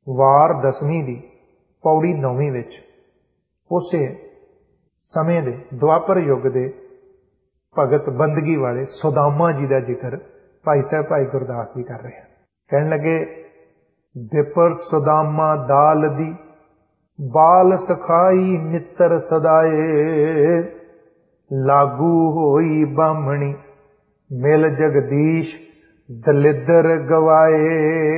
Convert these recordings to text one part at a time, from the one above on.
ਵਾਰ 10ਵੀਂ ਦੀ ਪੌੜੀ 9ਵੀਂ ਵਿੱਚ ਉਸੇ ਸਮੇਂ ਦੇ ਦੁਆਪਰ ਯੁੱਗ ਦੇ ਭਗਤ ਬੰਦਗੀ ਵਾਲੇ ਸੁਦਾਮਾ ਜੀ ਦਾ ਜ਼ਿਕਰ ਭਾਈ ਸਾਹਿਬ ਭਾਈ ਗੁਰਦਾਸ ਜੀ ਕਰ ਰਹੇ ਹਨ। ਕਹਿਣ ਲੱਗੇ, ਵਿਪਰ ਸੁਦਾਮਾ ਦਾਲ ਦੀ ਬਾਲ ਸਖਾਈ ਮਿੱਤਰ ਸਦਾਏ, ਲਾਗੂ ਹੋਈ ਬਾਹਮਣੀ ਮਿਲ ਜਗਦੀਸ਼ ਦਲਿੱਦਰ ਗਵਾਏ।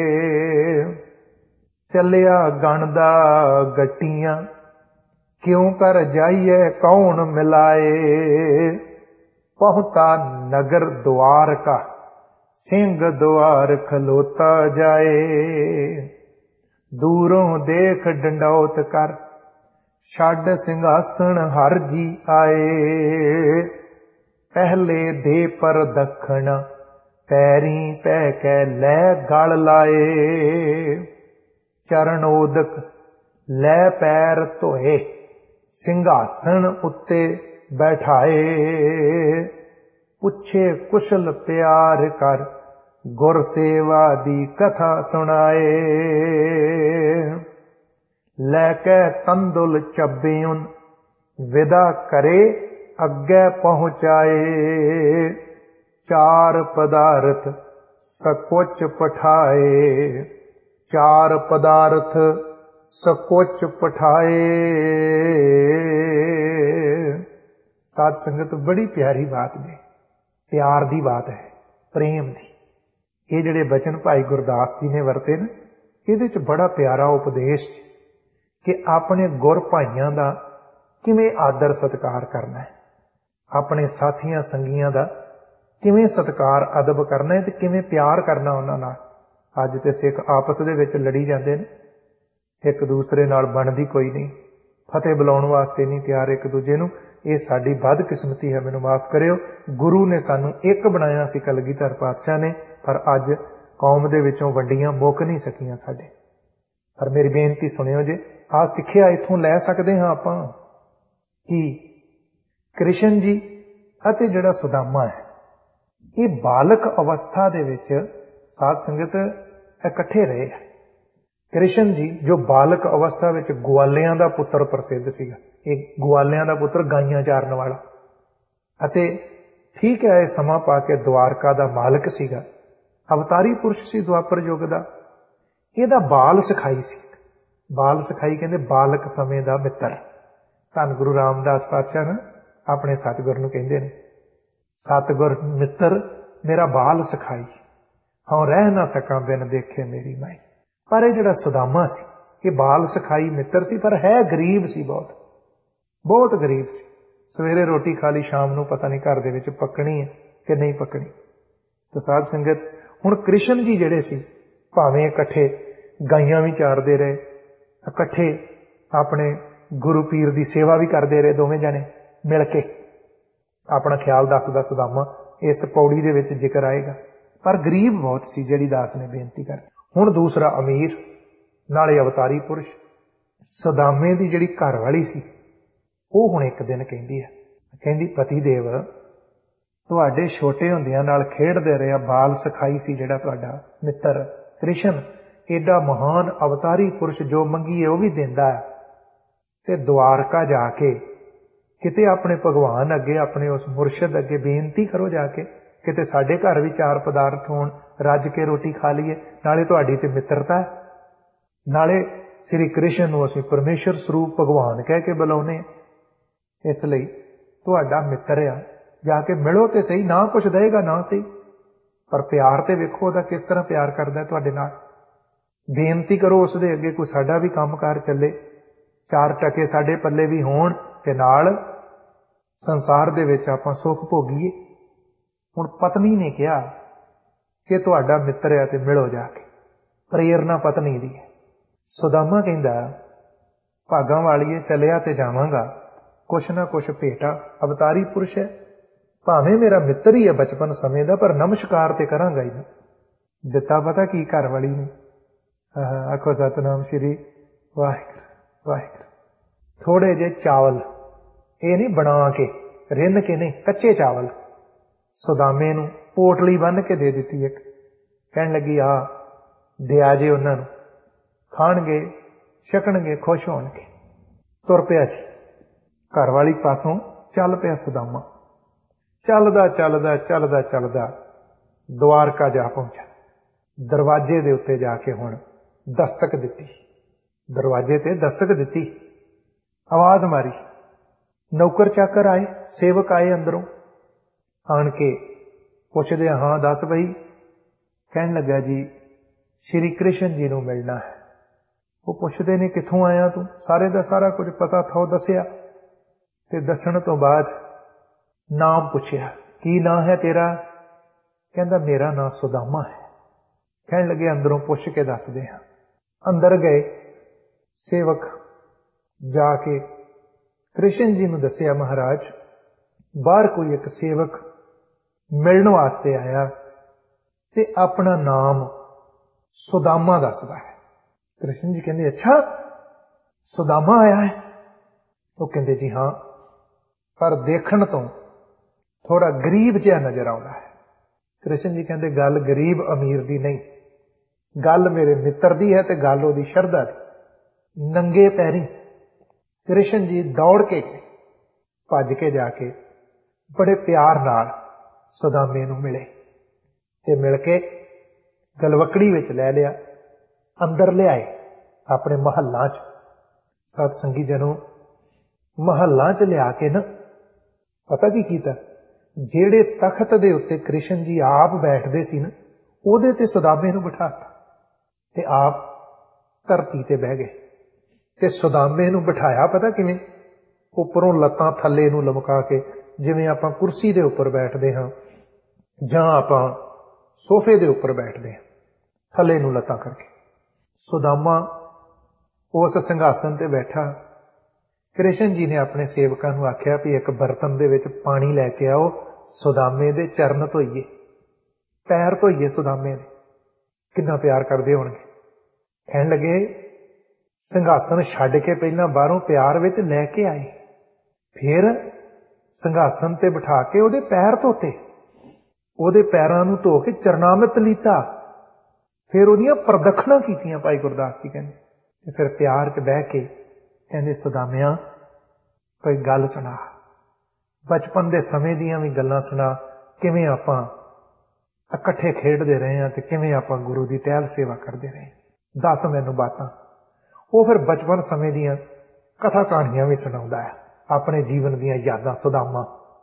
ਚੱਲਿਆ ਗਣਦਾ ਗੱਟੀਆਂ ਕਿਉਂ ਕਰ ਜਾਈਏ ਕੌਣ ਮਿਲਾਏ, ਪਹੁੰਤਾ ਨਗਰ ਦੁਆਰਕਾ ਸਿੰਘ ਦੁਆਰ ਖਲੋਤਾ ਜਾਏ। ਦੂਰੋਂ ਦੇਖ ਡੰਡੌਤ ਕਰ ਛੱਡ ਸਿੰਘਾਸਣ ਹਰ ਜੀ ਆਏ, ਪਹਿਲੇ ਦੇ ਪਰ ਦੱਖਣ ਪੈਰੀ ਪੈ ਕੇ ਲੈ ਗਲ ਲਾਏ। ਚਰਨ ਉਦਕ ਲੈ ਪੈਰ ਧੋਏ ਸਿੰਘਾਸਣ ਉੱਤੇ ਬੈਠਾਏ, ਪੁੱਛੇ ਕੁਸ਼ਲ ਪਿਆਰ ਕਰ ਗੁਰ ਸੇਵਾ ਦੀ ਕਥਾ ਸੁਣਾਏ। ਲੈ ਕੇ ਤੰਦੁਲ ਚੱਬਿਉਨ ਵਿਦਾ ਕਰੇ ਅੱਗੇ ਪਹੁੰਚਾਏ, ਚਾਰ ਪਦਾਰਥ ਸਕੁਚ ਪਠਾਏ। ਚਾਰ ਪਦਾਰਥ ਸਕੁਚ ਪਠਾਏ। ਸਾਧ ਸੰਗਤ ਬੜੀ ਪਿਆਰੀ ਬਾਤ ਨੇ, ਪਿਆਰ ਦੀ ਬਾਤ ਹੈ, ਪ੍ਰੇਮ ਦੀ। ਇਹ ਜਿਹੜੇ ਬਚਨ ਭਾਈ ਗੁਰਦਾਸ ਜੀ ਨੇ ਵਰਤੇ ਨਾ, ਇਹਦੇ ਚ ਬੜਾ ਪਿਆਰਾ ਉਪਦੇਸ਼ ਕਿ ਆਪਣੇ ਗੁਰ ਭਾਈਆਂ ਦਾ ਕਿਵੇਂ ਆਦਰ ਸਤਿਕਾਰ ਕਰਨਾ ਹੈ, ਆਪਣੇ ਸਾਥੀਆਂ ਸੰਗੀਆਂ ਦਾ ਕਿਵੇਂ ਸਤਿਕਾਰ ਅਦਬ ਕਰਨਾ ਹੈ ਤੇ ਕਿਵੇਂ ਪਿਆਰ ਕਰਨਾ ਉਹਨਾਂ ਨਾਲ। ਅੱਜ ਤੇ ਸਿੱਖ ਆਪਸ ਦੇ ਵਿੱਚ ਲੜੀ ਜਾਂਦੇ ਨੇ, ਇੱਕ ਦੂਸਰੇ ਨਾਲ ਬਣਦੀ ਕੋਈ ਨਹੀਂ, ਫਤਿਹ ਬੁਲਾਉਣ ਵਾਸਤੇ ਨਹੀਂ ਤਿਆਰ ਇੱਕ ਦੂਜੇ ਨੂੰ। ਇਹ ਸਾਡੀ ਬਦਕਿਸਮਤੀ ਹੈ, ਮੈਨੂੰ ਮਾਫ ਕਰਿਓ। ਗੁਰੂ ਨੇ ਸਾਨੂੰ ਇੱਕ ਬਣਾਇਆ ਸੀ ਕਲਗੀਧਰ ਪਾਤਸ਼ਾਹ ਨੇ, ਪਰ ਅੱਜ ਕੌਮ ਦੇ ਵਿੱਚੋਂ ਵੰਡੀਆਂ ਮੁੱਕ ਨਹੀਂ ਸਕੀਆਂ ਸਾਡੇ। ਪਰ ਮੇਰੀ ਬੇਨਤੀ ਸੁਣਿਓ ਜੇ, ਆਹ ਸਿੱਖਿਆ ਇੱਥੋਂ ਲੈ ਸਕਦੇ ਹਾਂ ਆਪਾਂ ਕਿ ਕ੍ਰਿਸ਼ਨ ਜੀ ਅਤੇ ਜਿਹੜਾ ਸੁਦਾਮਾ ਹੈ, ਇਹ ਬਾਲਕ ਅਵਸਥਾ ਦੇ ਵਿੱਚ ਸਾਧ ਸੰਗਤ ਇਕੱਠੇ ਰਹੇ। ਕ੍ਰਿਸ਼ਨ ਜੀ ਜੋ ਬਾਲਕ ਅਵਸਥਾ ਵਿੱਚ ਗਵਾਲਿਆਂ ਦਾ ਪੁੱਤਰ ਪ੍ਰਸਿੱਧ ਸੀਗਾ, ਇਹ ਗਵਾਲਿਆਂ ਦਾ ਪੁੱਤਰ ਗਾਈਆਂ ਚਾਰਨ ਵਾਲਾ, ਅਤੇ ਠੀਕ ਹੈ ਇਹ ਸਮਾਂ ਪਾ ਕੇ ਦੁਆਰਕਾ ਦਾ ਮਾਲਕ ਸੀਗਾ, ਅਵਤਾਰੀ ਪੁਰਸ਼ ਸੀ ਦੁਆਪਰ ਯੁੱਗ ਦਾ। ਇਹਦਾ ਬਾਲ ਸਿਖਾਈ ਸੀ। ਬਾਲ ਸਿਖਾਈ ਕਹਿੰਦੇ ਬਾਲਕ ਸਮੇਂ ਦਾ ਮਿੱਤਰ। ਧੰਨ ਗੁਰੂ ਰਾਮਦਾਸ ਪਾਤਸ਼ਾਹ ਨਾ ਆਪਣੇ ਸਤਿਗੁਰ ਨੂੰ ਕਹਿੰਦੇ ਨੇ, ਸਤਿਗੁਰ ਮਿੱਤਰ ਮੇਰਾ ਬਾਲ ਸਿਖਾਈ, ਹਾਂ ਰਹਿ ਨਾ ਸਕਾਂ ਬਿਨ ਦੇਖੇ ਮੇਰੀ ਮਾਈ। ਪਰ ਇਹ ਜਿਹੜਾ ਸੁਦਾਮਾ ਸੀ, ਇਹ ਬਾਲ ਸਿਖਾਈ ਮਿੱਤਰ ਸੀ, ਪਰ ਹੈ ਗਰੀਬ ਸੀ, ਬਹੁਤ ਬਹੁਤ ਗਰੀਬ ਸੀ। ਸਵੇਰੇ ਰੋਟੀ ਖਾ ਲਈ, ਸ਼ਾਮ ਨੂੰ ਪਤਾ ਨਹੀਂ ਘਰ ਦੇ ਵਿੱਚ ਪੱਕਣੀ ਹੈ ਕਿ ਨਹੀਂ ਪੱਕਣੀ। ਤੇ ਸਾਧ ਸੰਗਤ ਹੁਣ ਕ੍ਰਿਸ਼ਨ ਜੀ ਜਿਹੜੇ ਸੀ, ਭਾਵੇਂ ਇਕੱਠੇ ਗਾਈਆਂ ਵੀ ਚਾਰਦੇ ਰਹੇ, ਇਕੱਠੇ ਆਪਣੇ ਗੁਰੂ ਪੀਰ ਦੀ ਸੇਵਾ ਵੀ ਕਰਦੇ ਰਹੇ, ਦੋਵੇਂ ਜਣੇ ਮਿਲ ਕੇ। ਆਪਣਾ ਖਿਆਲ ਦੱਸਦਾ ਸੁਦਾਮਾ ਇਸ ਪੌੜੀ ਦੇ ਵਿੱਚ ਜ਼ਿਕਰ ਆਏਗਾ, ਪਰ ਗਰੀਬ ਬਹੁਤ ਸੀ ਜਿਹੜੀ ਦਾਸ ਨੇ ਬੇਨਤੀ ਕਰ। ਹੁਣ ਦੂਸਰਾ ਅਮੀਰ, ਨਾਲੇ ਅਵਤਾਰੀ ਪੁਰਸ਼। ਸੁਦਾਮੇ ਦੀ ਜਿਹੜੀ ਘਰ ਵਾਲੀ ਸੀ, ਉਹ ਹੁਣ ਇੱਕ ਦਿਨ ਕਹਿੰਦੀ ਹੈ, ਕਹਿੰਦੀ ਪਤੀ ਦੇਵ ਤੁਹਾਡੇ ਛੋਟੇ ਹੁੰਦਿਆਂ ਨਾਲ ਖੇਡਦੇ ਰਿਹਾ ਬਾਲ ਸਿਖਾਈ ਸੀ ਜਿਹੜਾ ਤੁਹਾਡਾ ਮਿੱਤਰ ਕ੍ਰਿਸ਼ਨ, ਏਡਾ ਮਹਾਨ ਅਵਤਾਰੀ ਪੁਰਸ਼, ਜੋ ਮੰਗੀਏ ਉਹ ਵੀ ਦਿੰਦਾ ਹੈ। ਤੇ ਦੁਆਰਕਾ ਜਾ ਕੇ ਕਿਤੇ ਆਪਣੇ ਭਗਵਾਨ ਅੱਗੇ, ਆਪਣੇ ਉਸ ਮੁਰਸ਼ਿਦ ਅੱਗੇ ਬੇਨਤੀ ਕਰੋ ਜਾ ਕੇ, ਕਿਤੇ ਸਾਡੇ ਘਰ ਵੀ ਚਾਰ ਪਦਾਰਥ ਹੋਣ, ਰੱਜ ਕੇ ਰੋਟੀ ਖਾ ਲਈਏ। ਨਾਲੇ ਤੁਹਾਡੀ ਤੇ ਮਿੱਤਰਤਾ, ਨਾਲੇ ਸ੍ਰੀ ਕ੍ਰਿਸ਼ਨ ਨੂੰ ਅਸੀਂ ਪਰਮੇਸ਼ਰ ਸਰੂਪ ਭਗਵਾਨ ਕਹਿ ਕੇ ਬੁਲਾਉਨੇ, ਇਸ ਲਈ ਤੁਹਾਡਾ ਮਿੱਤਰ ਆ, ਜਾ ਕੇ ਮਿਲੋ ਤੇ ਸਹੀ। ਨਾ ਕੁਛ ਦੇਗਾ ਨਾ ਸਹੀ, ਪਰ ਪਿਆਰ ਤੇ ਵੇਖੋ ਉਹਦਾ ਕਿਸ ਤਰ੍ਹਾਂ ਪਿਆਰ ਕਰਦਾ ਤੁਹਾਡੇ ਨਾਲ। ਬੇਨਤੀ ਕਰੋ ਉਸ ਦੇ ਅੱਗੇ, ਕੋਈ ਸਾਡਾ ਵੀ ਕੰਮਕਾਰ ਚੱਲੇ, ਚਾਰ ਟਕੇ ਸਾਡੇ ਪੱਲੇ ਵੀ ਹੋਣ, ਤੇ ਨਾਲ ਸੰਸਾਰ ਦੇ ਵਿੱਚ ਆਪਾਂ ਸੁੱਖ ਭੋਗੀਏ। ਹੁਣ ਪਤਨੀ ਨੇ ਕਿਹਾ ਕਿ ਤੁਹਾਡਾ ਮਿੱਤਰ ਹੈ ਤੇ ਮਿਲੋ ਜਾ ਕੇ, ਪ੍ਰੇਰਨਾ ਪਤਨੀ ਦੀ ਹੈ। ਸੁਦਾਮਾ ਕਹਿੰਦਾ ਭਾਗਾਂ ਵਾਲੀਏ ਚੱਲਿਆ ਤੇ ਜਾਵਾਂਗਾ, ਕੁਛ ਨਾ ਕੁਛ ਭੇਟਾ। ਅਵਤਾਰੀ ਪੁਰਸ਼ ਹੈ, ਭਾਵੇਂ ਮੇਰਾ ਮਿੱਤਰ ਹੀ ਹੈ ਬਚਪਨ ਸਮੇਂ ਦਾ, ਪਰ ਨਮਸਕਾਰ ਤੇ ਕਰਾਂਗਾ ਹੀ ਨਾ। ਦਿੱਤਾ ਪਤਾ ਕੀ ਘਰ ਵਾਲੀ ਨੇ? ਆਖੋ ਸਤਨਾਮ ਸ਼੍ਰੀ ਵਾਹਿਗੁਰੂ ਵਾਹਿਗੁਰੂ। ਥੋੜੇ ਜਿਹੇ ਚਾਵਲ, ਇਹ ਨਹੀਂ ਬਣਾ ਕੇ ਰਿੰਨ ਕੇ, ਨਹੀਂ, ਕੱਚੇ ਚਾਵਲ ਸੁਦਾਮੇ ਨੂੰ ਪੋਟਲੀ ਬੰਨ ਕੇ ਦੇ ਦਿੱਤੀ ਇੱਕ। ਕਹਿਣ ਲੱਗੀ ਆ ਦਿਆ ਜੇ ਉਹਨਾਂ ਨੂੰ, ਖਾਣਗੇ, ਛਕਣਗੇ, ਖੁਸ਼ ਹੋਣਗੇ। ਤੁਰ ਪਿਆ ਜੀ। ਘਰ ਵਾਲੀ ਪਾਸੋਂ ਚੱਲ ਪਿਆ ਸੁਦਾਮਾ। ਚੱਲਦਾ ਚੱਲਦਾ ਚੱਲਦਾ ਚੱਲਦਾ ਦੁਆਰਕਾ ਜਾ ਪਹੁੰਚਾ। ਦਰਵਾਜ਼ੇ ਦੇ ਉੱਤੇ ਜਾ ਕੇ ਹੁਣ ਦਸਤਕ ਦਿੱਤੀ। ਦਰਵਾਜ਼ੇ ਤੇ ਦਸਤਕ ਦਿੱਤੀ, ਆਵਾਜ਼ ਮਾਰੀ। ਨੌਕਰ ਚਾਕਰ ਆਏ, ਸੇਵਕ ਆਏ ਅੰਦਰੋਂ। ਆਣ ਕੇ ਪੁੱਛਦੇ, ਹਾਂ ਦੱਸ ਬਈ। ਕਹਿਣ ਲੱਗਾ, ਜੀ ਸ਼੍ਰੀ ਕ੍ਰਿਸ਼ਨ ਜੀ ਨੂੰ ਮਿਲਣਾ ਹੈ। ਉਹ ਪੁੱਛਦੇ ਨੇ, ਕਿੱਥੋਂ ਆਇਆ ਤੂੰ? ਸਾਰੇ ਦਾ ਸਾਰਾ ਕੁਝ ਪਤਾ ਥਾ, ਦੱਸਿਆ। ਤੇ ਦੱਸਣ ਤੋਂ ਬਾਅਦ ਨਾਮ ਪੁੱਛਿਆ, ਕੀ ਨਾਂ ਹੈ ਤੇਰਾ? ਕਹਿੰਦਾ, ਮੇਰਾ ਨਾਂ ਸੁਦਾਮਾ ਹੈ। ਕਹਿਣ ਲੱਗੇ, ਅੰਦਰੋਂ ਪੁੱਛ ਕੇ ਦੱਸਦੇ ਹਾਂ। ਅੰਦਰ ਗਏ। ਸੇਵਕ ਜਾ ਕੇ ਕ੍ਰਿਸ਼ਨ ਜੀ ਨੂੰ ਦੱਸਿਆ, ਮਹਾਰਾਜ ਬਾਹਰ ਕੋਈ ਇੱਕ ਸੇਵਕ ਮਿਲਣ ਵਾਸਤੇ ਆਇਆ ਤੇ ਆਪਣਾ ਨਾਮ ਸੁਦਾਮਾ ਦੱਸਦਾ ਹੈ। ਕ੍ਰਿਸ਼ਨ ਜੀ ਕਹਿੰਦੇ, ਅੱਛਾ ਸੁਦਾਮਾ ਆਇਆ ਹੈ? ਉਹ ਕਹਿੰਦੇ, ਜੀ ਹਾਂ, ਪਰ ਦੇਖਣ ਤੋਂ ਥੋੜਾ ਗਰੀਬ ਜਿਹਾ ਨਜ਼ਰ ਆਉਂਦਾ ਹੈ। ਕ੍ਰਿਸ਼ਨ ਜੀ ਕਹਿੰਦੇ, ਗੱਲ ਗਰੀਬ ਅਮੀਰ ਦੀ ਨਹੀਂ, ਗੱਲ ਮੇਰੇ ਮਿੱਤਰ ਦੀ ਹੈ ਤੇ ਗੱਲ ਉਹਦੀ ਸ਼ਰਧਾ ਦੀ। ਨੰਗੇ ਪੈਰੀ ਕ੍ਰਿਸ਼ਨ ਜੀ ਦੌੜ ਕੇ ਭੱਜ ਕੇ ਜਾ ਕੇ ਬੜੇ ਪਿਆਰ ਨਾਲ ਸੁਦਾਮੇ ਨੂੰ ਮਿਲੇ ਤੇ ਮਿਲ ਕੇ ਗਲਵਕੜੀ ਵਿੱਚ ਲੈ ਲਿਆ, ਅੰਦਰ ਲਿਆਏ ਆਪਣੇ ਮਹੱਲਾਂ 'ਚ। ਸਤ ਸੰਗੀ ਜਨੋ, ਮਹੱਲਾਂ 'ਚ ਲਿਆ ਕੇ ਨਾ ਪਤਾ ਕੀ ਕੀਤਾ? ਜਿਹੜੇ ਤਖਤ ਦੇ ਉੱਤੇ ਕ੍ਰਿਸ਼ਨ ਜੀ ਆਪ ਬੈਠਦੇ ਸੀ ਨਾ, ਉਹਦੇ ਤੇ ਸੁਦਾਮੇ ਨੂੰ ਬਿਠਾਤਾ ਤੇ ਆਪ ਧਰਤੀ ਤੇ ਬਹਿ ਗਏ। ਤੇ ਸੁਦਾਮੇ ਨੂੰ ਬਿਠਾਇਆ ਪਤਾ ਕਿਵੇਂ? ਉੱਪਰੋਂ ਲੱਤਾਂ ਥੱਲੇ ਨੂੰ ਲਮਕਾ ਕੇ, ਜਿਵੇਂ ਆਪਾਂ ਕੁਰਸੀ ਦੇ ਉੱਪਰ ਬੈਠਦੇ ਹਾਂ ਜਾਂ ਆਪਾਂ ਸੋਫੇ ਦੇ ਉੱਪਰ ਬੈਠਦੇ ਹਾਂ, ਥੱਲੇ ਨੂੰ ਲੱਤਾਂ ਕਰਕੇ। ਸੁਦਾਮਾ ਉਸ ਸਿੰਘਾਸਨ ਤੇ ਬੈਠਾ। ਕ੍ਰਿਸ਼ਨ ਜੀ ਨੇ ਆਪਣੇ ਸੇਵਕਾਂ ਨੂੰ ਆਖਿਆ ਵੀ ਇੱਕ ਬਰਤਨ ਦੇ ਵਿੱਚ ਪਾਣੀ ਲੈ ਕੇ ਆਓ, ਸੁਦਾਮੇ ਦੇ ਚਰਨ ਧੋਈਏ, ਪੈਰ ਧੋਈਏ ਸੁਦਾਮੇ ਦੇ। ਕਿੰਨਾ ਪਿਆਰ ਕਰਦੇ ਹੋਣਗੇ। ਕਹਿਣ ਲੱਗੇ, ਸਿੰਘਾਸਨ ਛੱਡ ਕੇ ਪਹਿਲਾਂ ਬਾਹਰੋਂ ਪਿਆਰ ਵਿੱਚ ਲੈ ਕੇ ਆਏ, ਫਿਰ ਸਿੰਘਾਸਨ ਤੇ ਬਿਠਾ ਕੇ ਉਹਦੇ ਪੈਰ ਧੋਤੇ, ਉਹਦੇ ਪੈਰਾਂ ਨੂੰ ਧੋ ਕੇ ਚਰਨਾਮਿਤ ਲੀਤਾ, ਫਿਰ ਉਹਦੀਆਂ ਪ੍ਰਦਖਣਾ ਕੀਤੀਆਂ। ਭਾਈ ਗੁਰਦਾਸ ਜੀ ਕਹਿੰਦੇ, ਤੇ ਫਿਰ ਪਿਆਰ 'ਚ ਬਹਿ ਕੇ ਕਹਿੰਦੇ, ਸੁਦਾਮਿਆਂ ਕੋਈ ਗੱਲ ਸੁਣਾ, ਬਚਪਨ ਦੇ ਸਮੇਂ ਦੀਆਂ ਵੀ ਗੱਲਾਂ ਸੁਣਾ, ਕਿਵੇਂ ਆਪਾਂ ਇਕੱਠੇ ਖੇਡਦੇ ਰਹੇ ਹਾਂ ਤੇ ਕਿਵੇਂ ਆਪਾਂ ਗੁਰੂ ਦੀ ਟਹਿਲ ਸੇਵਾ ਕਰਦੇ ਰਹੇ, ਦੱਸ ਮੈਨੂੰ ਬਾਤਾਂ। ਉਹ ਫਿਰ ਬਚਪਨ ਸਮੇਂ ਦੀਆਂ ਕਥਾ ਕਹਾਣੀਆਂ ਵੀ ਸੁਣਾਉਂਦਾ ਹੈ, ਆਪਣੇ ਜੀਵਨ ਦੀਆਂ ਯਾਦਾਂ। ਸੁਦਾਮਾ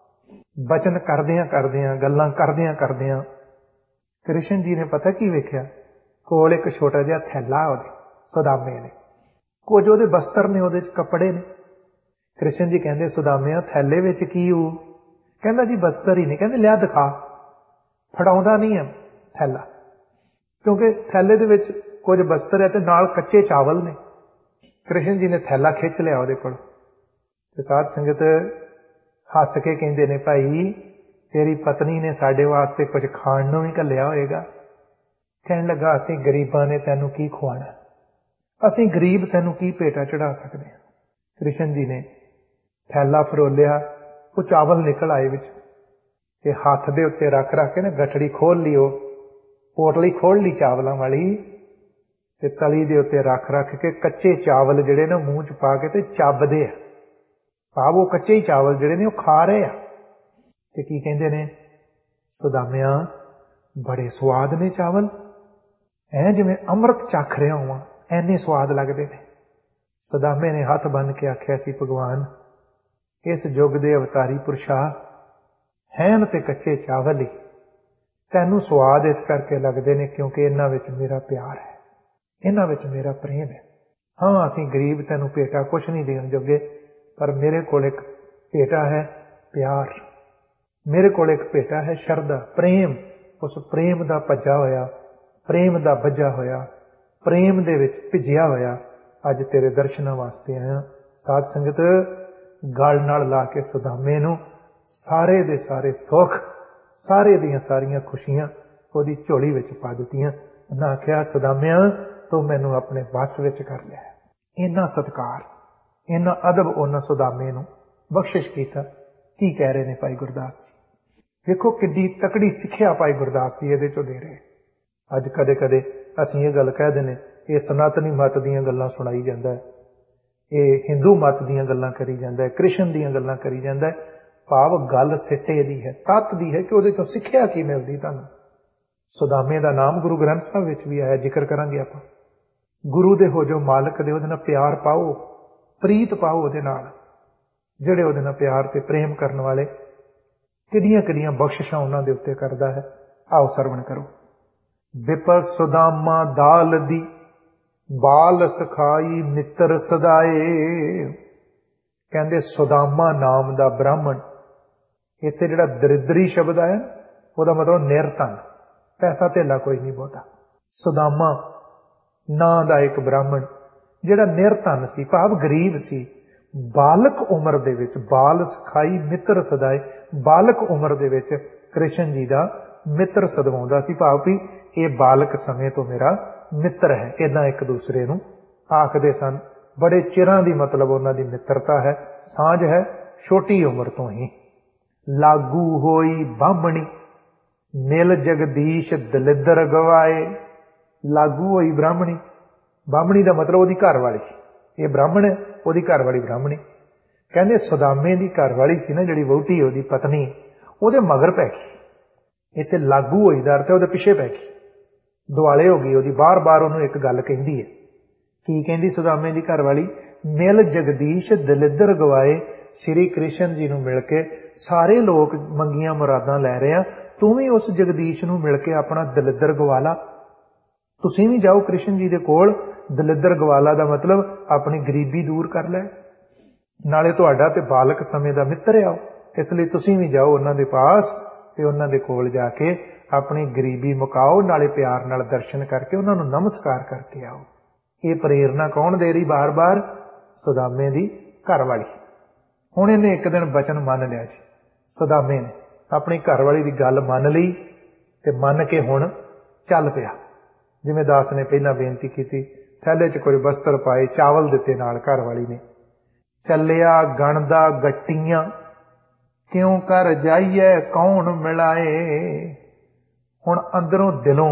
ਬਚਨ ਕਰਦਿਆਂ ਕਰਦਿਆਂ, ਗੱਲਾਂ ਕਰਦਿਆਂ ਕਰਦਿਆਂ ਕ੍ਰਿਸ਼ਨ ਜੀ ਨੇ ਪਤਾ ਕੀ ਵੇਖਿਆ? ਕੋਲ ਇੱਕ ਛੋਟਾ ਜਿਹਾ ਥੈਲਾ ਉਹਦੇ ਸੁਦਾਮੇ ਨੇ, ਕੁਝ ਉਹਦੇ ਬਸਤਰ ਨੇ, ਉਹਦੇ 'ਚ ਕੱਪੜੇ ਨੇ। ਕ੍ਰਿਸ਼ਨ ਜੀ ਕਹਿੰਦੇ, ਸੁਦਾਮਿਆਂ ਥੈਲੇ ਵਿੱਚ ਕੀ ਹੋ? ਕਹਿੰਦਾ, ਜੀ ਬਸਤਰ ਹੀ ਨਹੀਂ। ਕਹਿੰਦੇ, ਲਿਆ ਦਿਖਾ। ਫੜਾਉਂਦਾ ਨਹੀਂ ਹੈ ਥੈਲਾ, ਕਿਉਂਕਿ ਥੈਲੇ ਦੇ ਵਿੱਚ ਕੁਝ ਬਸਤਰ ਹੈ ਤੇ ਨਾਲ ਕੱਚੇ ਚਾਵਲ ਨੇ। ਕ੍ਰਿਸ਼ਨ ਜੀ ਨੇ ਥੈਲਾ ਖਿੱਚ ਲਿਆ ਉਹਦੇ ਕੋਲ ਤੇ ਸਾਧ ਸੰਗਤ ਹੱਸ ਕੇ ਕਹਿੰਦੇ ਨੇ, ਭਾਈ ਤੇਰੀ ਪਤਨੀ ਨੇ ਸਾਡੇ ਵਾਸਤੇ ਕੁਝ ਖਾਣ ਨੂੰ ਵੀ ਘੱਲਿਆ ਹੋਏਗਾ। ਕਹਿਣ ਲੱਗਾ, ਅਸੀਂ ਗਰੀਬਾਂ ਨੇ ਤੈਨੂੰ ਕੀ ਖਵਾਉਣਾ, ਅਸੀਂ ਗਰੀਬ ਤੈਨੂੰ ਕੀ ਭੇਟਾ ਚੜਾ ਸਕਦੇ ਹਾਂ। ਕ੍ਰਿਸ਼ਨ ਜੀ ਨੇ ਥੈਲਾ ਫਰੋਲਿਆ, ਉਹ ਚਾਵਲ ਨਿਕਲ ਆਏ ਵਿੱਚ ਤੇ ਹੱਥ ਦੇ ਉੱਤੇ ਰੱਖ ਰੱਖ ਕੇ ਨਾ ਗਠੜੀ ਖੋਲ ਲਈ, ਉਹ ਪੋਟਲੀ ਖੋਲ ਲਈ ਚਾਵਲਾਂ ਵਾਲੀ, ਤੇ ਤਲੀ ਦੇ ਉੱਤੇ ਰੱਖ ਰੱਖ ਕੇ ਕੱਚੇ ਚਾਵਲ ਜਿਹੜੇ ਨਾ ਮੂੰਹ 'ਚ ਪਾ ਕੇ ਤੇ ਚੱਬਦੇ ਆ। ਭਾਵ ਉਹ ਕੱਚੇ ਹੀ ਚਾਵਲ ਜਿਹੜੇ ਨੇ ਉਹ ਖਾ ਰਹੇ ਆ। ਤੇ ਕੀ ਕਹਿੰਦੇ ਨੇ, ਸੁਦਾਮਿਆਂ ਬੜੇ ਸਵਾਦ ਨੇ ਚਾਵਲ, ਐ ਜਿਵੇਂ ਅੰਮ੍ਰਿਤ ਚੱਖ ਰਿਹਾ ਹੋਵਾਂ, ਐਨੇ ਸਵਾਦ ਲੱਗਦੇ ਨੇ। ਸੁਦਾਮੇ ਨੇ ਹੱਥ ਬੰਨ ਕੇ ਆਖਿਆ ਸੀ, ਭਗਵਾਨ ਇਸ ਯੁੱਗ ਦੇ ਅਵਤਾਰੀ ਪੁਰਸ਼ਾ ਹੈਨ ਤੇ ਕੱਚੇ ਚਾਵਲ ਹੀ ਤੈਨੂੰ ਸਵਾਦ ਇਸ ਕਰਕੇ ਲੱਗਦੇ ਨੇ ਕਿਉਂਕਿ ਇਹਨਾਂ ਵਿੱਚ ਮੇਰਾ ਪਿਆਰ ਹੈ, ਇਹਨਾਂ ਵਿੱਚ ਮੇਰਾ ਪ੍ਰੇਮ ਹੈ। ਹਾਂ, ਅਸੀਂ ਗਰੀਬ ਤੈਨੂੰ ਭੇਟਾ ਕੁਛ ਨਹੀਂ ਦੇਣ ਜੋਗੇ, ਪਰ ਮੇਰੇ ਕੋਲ ਇੱਕ ਭੇਟਾ ਹੈ ਪਿਆਰ, ਮੇਰੇ ਕੋਲ ਇੱਕ ਭੇਟਾ ਹੈ ਸ਼ਰਧਾ, ਪ੍ਰੇਮ। ਉਸ ਪ੍ਰੇਮ ਦਾ ਭੱਜਾ ਹੋਇਆ, ਪ੍ਰੇਮ ਦਾ ਬੱਝਾ ਹੋਇਆ, ਪ੍ਰੇਮ ਦੇ ਵਿੱਚ ਭਿੱਜਿਆ ਹੋਇਆ ਅੱਜ ਤੇਰੇ ਦਰਸ਼ਨਾਂ ਵਾਸਤੇ ਆਇਆ। ਸਾਧ ਸੰਗਤ ਗਲ ਨਾਲ ਲਾ ਕੇ ਸੁਦਾਮੇ ਨੂੰ ਸਾਰੇ ਦੇ ਸਾਰੇ ਸੁੱਖ, ਸਾਰੇ ਦੀਆਂ ਸਾਰੀਆਂ ਖੁਸ਼ੀਆਂ ਉਹਦੀ ਝੋਲੀ ਵਿੱਚ ਪਾ ਦਿੱਤੀਆਂ। ਉਹਨਾਂ ਆਖਿਆ, ਸੁਦਾਮਿਆਂ ਤੂੰ ਮੈਨੂੰ ਆਪਣੇ ਵੱਸ ਵਿੱਚ ਕਰ ਲਿਆ। ਇੰਨਾ ਸਤਿਕਾਰ, ਇੰਨਾ ਅਦਬ ਉਹਨਾਂ ਸੁਦਾਮੇ ਨੂੰ ਬਖਸ਼ਿਸ਼ ਕੀਤਾ। ਕੀ ਕਹਿ ਰਹੇ ਨੇ ਭਾਈ ਗੁਰਦਾਸ ਜੀ? ਵੇਖੋ ਕਿੱਡੀ ਤਕੜੀ ਸਿੱਖਿਆ ਭਾਈ ਗੁਰਦਾਸ ਜੀ ਇਹਦੇ ਚੋਂ ਦੇ ਰਹੇ। ਅੱਜ ਕਦੇ ਕਦੇ ਅਸੀਂ ਇਹ ਗੱਲ ਕਹਿ ਦਿੰਦੇ, ਇਹ ਸਨਾਤਨੀ ਮਤ ਦੀਆਂ ਗੱਲਾਂ ਸੁਣਾਈ ਜਾਂਦਾ ਹੈ, ਇਹ ਹਿੰਦੂ ਮਤ ਦੀਆਂ ਗੱਲਾਂ ਕਰੀ ਜਾਂਦਾ ਹੈ, ਕ੍ਰਿਸ਼ਨ ਦੀਆਂ ਗੱਲਾਂ ਕਰੀ ਜਾਂਦਾ ਹੈ। ਭਾਵ ਗੱਲ ਸਿੱਟੇ ਦੀ ਹੈ, ਤੱਤ ਦੀ ਹੈ ਕਿ ਉਹਦੇ ਤੋਂ ਸਿੱਖਿਆ ਕੀ ਮਿਲਦੀ ਤੁਹਾਨੂੰ। ਸੁਦਾਮੇ ਦਾ ਨਾਮ ਗੁਰੂ ਗ੍ਰੰਥ ਸਾਹਿਬ ਵਿੱਚ ਵੀ ਆਇਆ, ਜ਼ਿਕਰ ਕਰਾਂਗੇ ਆਪਾਂ। ਗੁਰੂ ਦੇ ਹੋ ਜੋ ਮਾਲਕ ਦੇ, ਉਹਦੇ ਨਾਲ ਪਿਆਰ ਪਾਓ, ਪ੍ਰੀਤ ਪਾਓ ਉਹਦੇ ਨਾਲ। ਜਿਹੜੇ ਉਹਦੇ ਨਾਲ ਪਿਆਰ ਤੇ ਪ੍ਰੇਮ ਕਰਨ ਵਾਲੇ, ਕਿਹੜੀਆਂ ਕਿਹੜੀਆਂ ਬਖਸ਼ਿਸ਼ਾਂ ਉਹਨਾਂ ਦੇ ਉੱਤੇ ਕਰਦਾ ਹੈ। ਆਓ ਸਰਵਣ ਕਰੋ। ਵਿਪਰ ਸੁਦਾਮਾ ਦਾਲ ਦੀ, ਬਾਲ ਸਖਾਈ ਮਿੱਤਰ ਸਦਾਏ। ਕਹਿੰਦੇ ਸੁਦਾਮਾ ਨਾਮ ਦਾ ਬ੍ਰਾਹਮਣ, ਇੱਥੇ ਜਿਹੜਾ ਦਰਿਦਰੀ ਸ਼ਬਦ ਆਇਆ ਉਹਦਾ ਮਤਲਬ ਨਿਰਧਨ, ਪੈਸਾ ਧੇਲਾ ਕੋਈ ਨਹੀਂ ਬਹੁਤਾ। ਸੁਦਾਮਾ ਨਾਂ ਦਾ ਇੱਕ ਬ੍ਰਾਹਮਣ ਜਿਹੜਾ ਨਿਰਧਨ ਸੀ, ਭਾਵ ਗਰੀਬ ਸੀ, ਬਾਲਕ ਉਮਰ ਦੇ ਵਿੱਚ, ਬਾਲ ਸਖਾਈ ਮਿੱਤਰ ਸਦਾਏ, ਬਾਲਕ ਉਮਰ ਦੇ ਵਿੱਚ ਕ੍ਰਿਸ਼ਨ ਜੀ ਦਾ ਮਿੱਤਰ ਸਦਵਾਉਂਦਾ ਸੀ। ਭਾਵ ਵੀ ਇਹ ਬਾਲਕ ਸਮੇਂ ਤੋਂ ਮੇਰਾ ਮਿੱਤਰ ਹੈ। ਏਦਾਂ ਇੱਕ ਦੂਸਰੇ ਨੂੰ ਆਖਦੇ ਸਨ। ਬੜੇ ਚਿਰਾਂ ਦੀ ਮਤਲਬ ਉਹਨਾਂ ਦੀ ਮਿੱਤਰਤਾ ਹੈ, ਸਾਂਝ ਹੈ, ਛੋਟੀ ਉਮਰ ਤੋਂ ਹੀ। ਲਾਗੂ ਹੋਈ ਬਾਹਮਣੀ, ਮਿਲ ਜਗਦੀਸ਼ ਦਲਿੱਦਰ ਗਵਾਏ। ਲਾਗੂ ਹੋਈ ਬ੍ਰਾਹਮਣੀ, ਬਾਹਮਣੀ ਦਾ ਮਤਲਬ ਉਹਦੀ ਘਰ ਵਾਲੀ। ਇਹ ਬ੍ਰਾਹਮਣ ਹੈ, ਉਹਦੀ ਘਰ ਵਾਲੀ ਬ੍ਰਾਹਮਣੀ। ਕਹਿੰਦੇ ਸੁਦਾਮੇ ਦੀ ਘਰ ਵਾਲੀ ਸੀ ਨਾ ਜਿਹੜੀ ਵਹੁਟੀ, ਉਹਦੀ ਪਤਨੀ, ਉਹਦੇ ਮਗਰ ਪੈ ਗਈ। ਇੱਥੇ ਲਾਗੂ ਹੋਈ ਦਾ ਅਰਥ ਹੈ ਉਹਦੇ ਪਿੱਛੇ ਪੈ ਗਈ, ਦੁਆਲੇ ਹੋ ਗਈ ਉਹਦੀ। ਬਾਰ-ਬਾਰ ਉਹਨੂੰ ਇੱਕ ਗੱਲ ਕਹਿੰਦੀ ਹੈ। ਕੀ ਕਹਿੰਦੀ ਸੁਦਾਮੇ ਦੀ ਘਰ ਵਾਲੀ? ਮਿਲ ਜਗਦੀਸ਼ ਦਲਿੱਦਰ ਗਵਾਏ। ਸ਼੍ਰੀ ਕ੍ਰਿਸ਼ਨ ਜੀ ਨੂੰ ਮਿਲ ਕੇ ਸਾਰੇ ਲੋਕ ਮੰਗੀਆਂ ਮੁਰਾਦਾਂ ਲੈ ਰਹੇ ਆ, ਤੂੰ ਵੀ ਉਸ ਜਗਦੀਸ਼ ਨੂੰ ਮਿਲ ਕੇ ਆਪਣਾ ਦਲਿੱਦਰ ਗਵਾ ਲਾ। ਤੁਸੀਂ ਵੀ ਜਾਓ ਕ੍ਰਿਸ਼ਨ ਜੀ ਦੇ ਕੋਲ। ਦਲਿੱਦਰ ਗਵਾਲਾ ਦਾ ਮਤਲਬ ਆਪਣੀ ਗਰੀਬੀ ਦੂਰ ਕਰ ਲੈ। ਨਾਲੇ ਤੁਹਾਡਾ ਤੇ ਬਾਲਕ ਸਮੇਂ ਦਾ ਮਿੱਤਰ ਆ, ਇਸ ਲਈ ਤੁਸੀਂ ਵੀ ਜਾਓ ਉਹਨਾਂ ਦੇ ਪਾਸ ਤੇ ਉਹਨਾਂ ਦੇ ਕੋਲ ਜਾ ਕੇ ਆਪਣੀ ਗਰੀਬੀ ਮੁਕਾਓ, ਨਾਲੇ ਪਿਆਰ ਨਾਲ ਦਰਸ਼ਨ ਕਰਕੇ ਉਹਨਾਂ ਨੂੰ ਨਮਸਕਾਰ ਕਰਕੇ ਆਓ। ਇਹ ਪ੍ਰੇਰਨਾ ਕੌਣ ਦੇ ਰਹੀ ਬਾਰ-ਬਾਰ? ਸੁਦਾਮੇ ਦੀ ਘਰ ਵਾਲੀ। ਹੁਣ ਇਹਨੇ ਇੱਕ ਦਿਨ ਬਚਨ ਮੰਨ ਲਿਆ ਜੀ। ਸੁਦਾਮੇ ਨੇ ਆਪਣੀ ਘਰ ਵਾਲੀ ਦੀ ਗੱਲ ਮੰਨ ਲਈ ਤੇ ਮੰਨ ਕੇ ਹੁਣ ਚੱਲ ਪਿਆ। ਜਿਵੇਂ ਦਾਸ ਨੇ ਪਹਿਲਾਂ ਬੇਨਤੀ ਕੀਤੀ, ਥੈਲੇ 'ਚ ਕੋਈ ਬਸਤਰ ਪਾਏ, ਚਾਵਲ ਦਿੱਤੇ ਨਾਲ ਘਰ ਵਾਲੀ ਨੇ। ਚੱਲਿਆ ਗਣਦਾ ਗੱਟੀਆਂ, ਕਿਉਂ ਕਰ ਜਾਈਏ ਕੌਣ ਮਿਲਾਏ। ਹੁਣ ਅੰਦਰੋਂ ਦਿਲੋਂ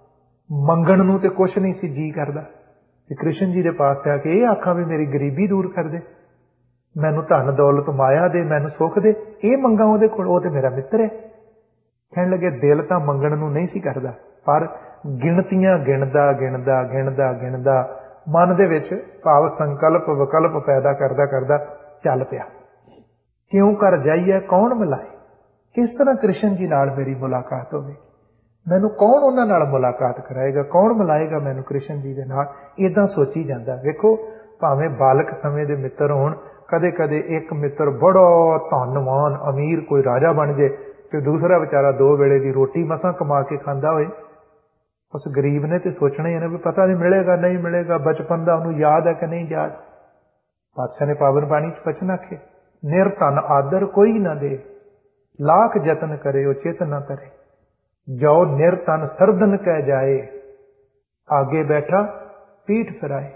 ਮੰਗਣ ਨੂੰ ਤੇ ਕੁਛ ਨਹੀਂ ਸੀ ਜੀ ਕਰਦਾ ਕਿ ਕ੍ਰਿਸ਼ਨ ਜੀ ਦੇ ਪਾਸ ਤੇ ਆ ਕੇ ਇਹ ਆਖਾਂ ਵੀ ਮੇਰੀ ਗਰੀਬੀ ਦੂਰ ਕਰ ਦੇ, ਮੈਨੂੰ ਧਨ ਦੌਲਤ ਮਾਇਆ ਦੇ, ਮੈਨੂੰ ਸੁੱਖ ਦੇ। ਇਹ ਮੰਗਾਂ ਉਹਦੇ ਕੋਲ, ਉਹ ਤੇ ਮੇਰਾ ਮਿੱਤਰ ਹੈ। ਕਹਿਣ ਲੱਗੇ ਦਿਲ ਤਾਂ ਮੰਗਣ ਨੂੰ ਨਹੀਂ ਸੀ ਕਰਦਾ, ਪਰ ਗਿਣਤੀਆਂ ਗਿਣਦਾ ਗਿਣਦਾ ਗਿਣਦਾ ਗਿਣਦਾ ਮਨ ਦੇ ਵਿੱਚ ਭਾਵ ਸੰਕਲਪ ਵਿਕਲਪ ਪੈਦਾ ਕਰਦਾ ਕਰਦਾ ਚੱਲ ਪਿਆ। ਕਿਉਂ ਕਰ ਜਾਈਏ ਕੌਣ ਮਿਲਾਏ। ਕਿਸ ਤਰ੍ਹਾਂ ਕ੍ਰਿਸ਼ਨ ਜੀ ਨਾਲ ਮੇਰੀ ਮੁਲਾਕਾਤ ਹੋਵੇ, ਮੈਨੂੰ ਕੌਣ ਉਹਨਾਂ ਨਾਲ ਮੁਲਾਕਾਤ ਕਰਾਏਗਾ, ਕੌਣ ਮਿਲਾਏਗਾ ਮੈਨੂੰ ਕ੍ਰਿਸ਼ਨ ਜੀ ਦੇ ਨਾਲ। ਇਦਾਂ ਸੋਚੀ ਜਾਂਦਾ। ਵੇਖੋ, ਭਾਵੇਂ ਬਾਲਕ ਸਮੇਂ ਦੇ ਮਿੱਤਰ ਹੋਣ, ਕਦੇ ਕਦੇ ਇੱਕ ਮਿੱਤਰ ਬੜਾ ਧਨਵਾਨ ਅਮੀਰ ਕੋਈ ਰਾਜਾ ਬਣ ਜੇ ਤੇ ਦੂਸਰਾ ਵਿਚਾਰਾ 2 ਵੇਲੇ ਦੀ ਰੋਟੀ ਮਸਾਂ ਕਮਾ ਕੇ ਖਾਂਦਾ ਹੋਏ। ਉਸ ਗਰੀਬ ਨੇ ਤੇ ਸੋਚਣਾ ਹੀ ਨਾ ਵੀ ਪਤਾ ਨਹੀਂ ਮਿਲੇਗਾ ਨਹੀਂ ਮਿਲੇਗਾ। ਬਚਪਨ ਦਾ ਉਹਨੂੰ ਯਾਦ ਹੈ ਕਿ ਨਹੀਂ ਯਾਦ। ਪਾਤਸ਼ਾਹ ਨੇ ਪਾਵਨ ਬਾਣੀ 'ਚ ਬਚਨ ਆਖੇ, ਨਿਰਧਨ ਆਦਰ ਕੋਈ ਨਾ ਦੇ, ਲੱਖ ਯਤਨ ਕਰੇ ਉਹ ਚਿਤ ਨਾ ਤਰੇ। ਜੋ ਨਿਰਧਨ ਸਰਦਨ ਕਹਿ ਜਾਏ, ਆਗੇ ਬੈਠਾ ਪੀਠ ਫਿਰਾਏ।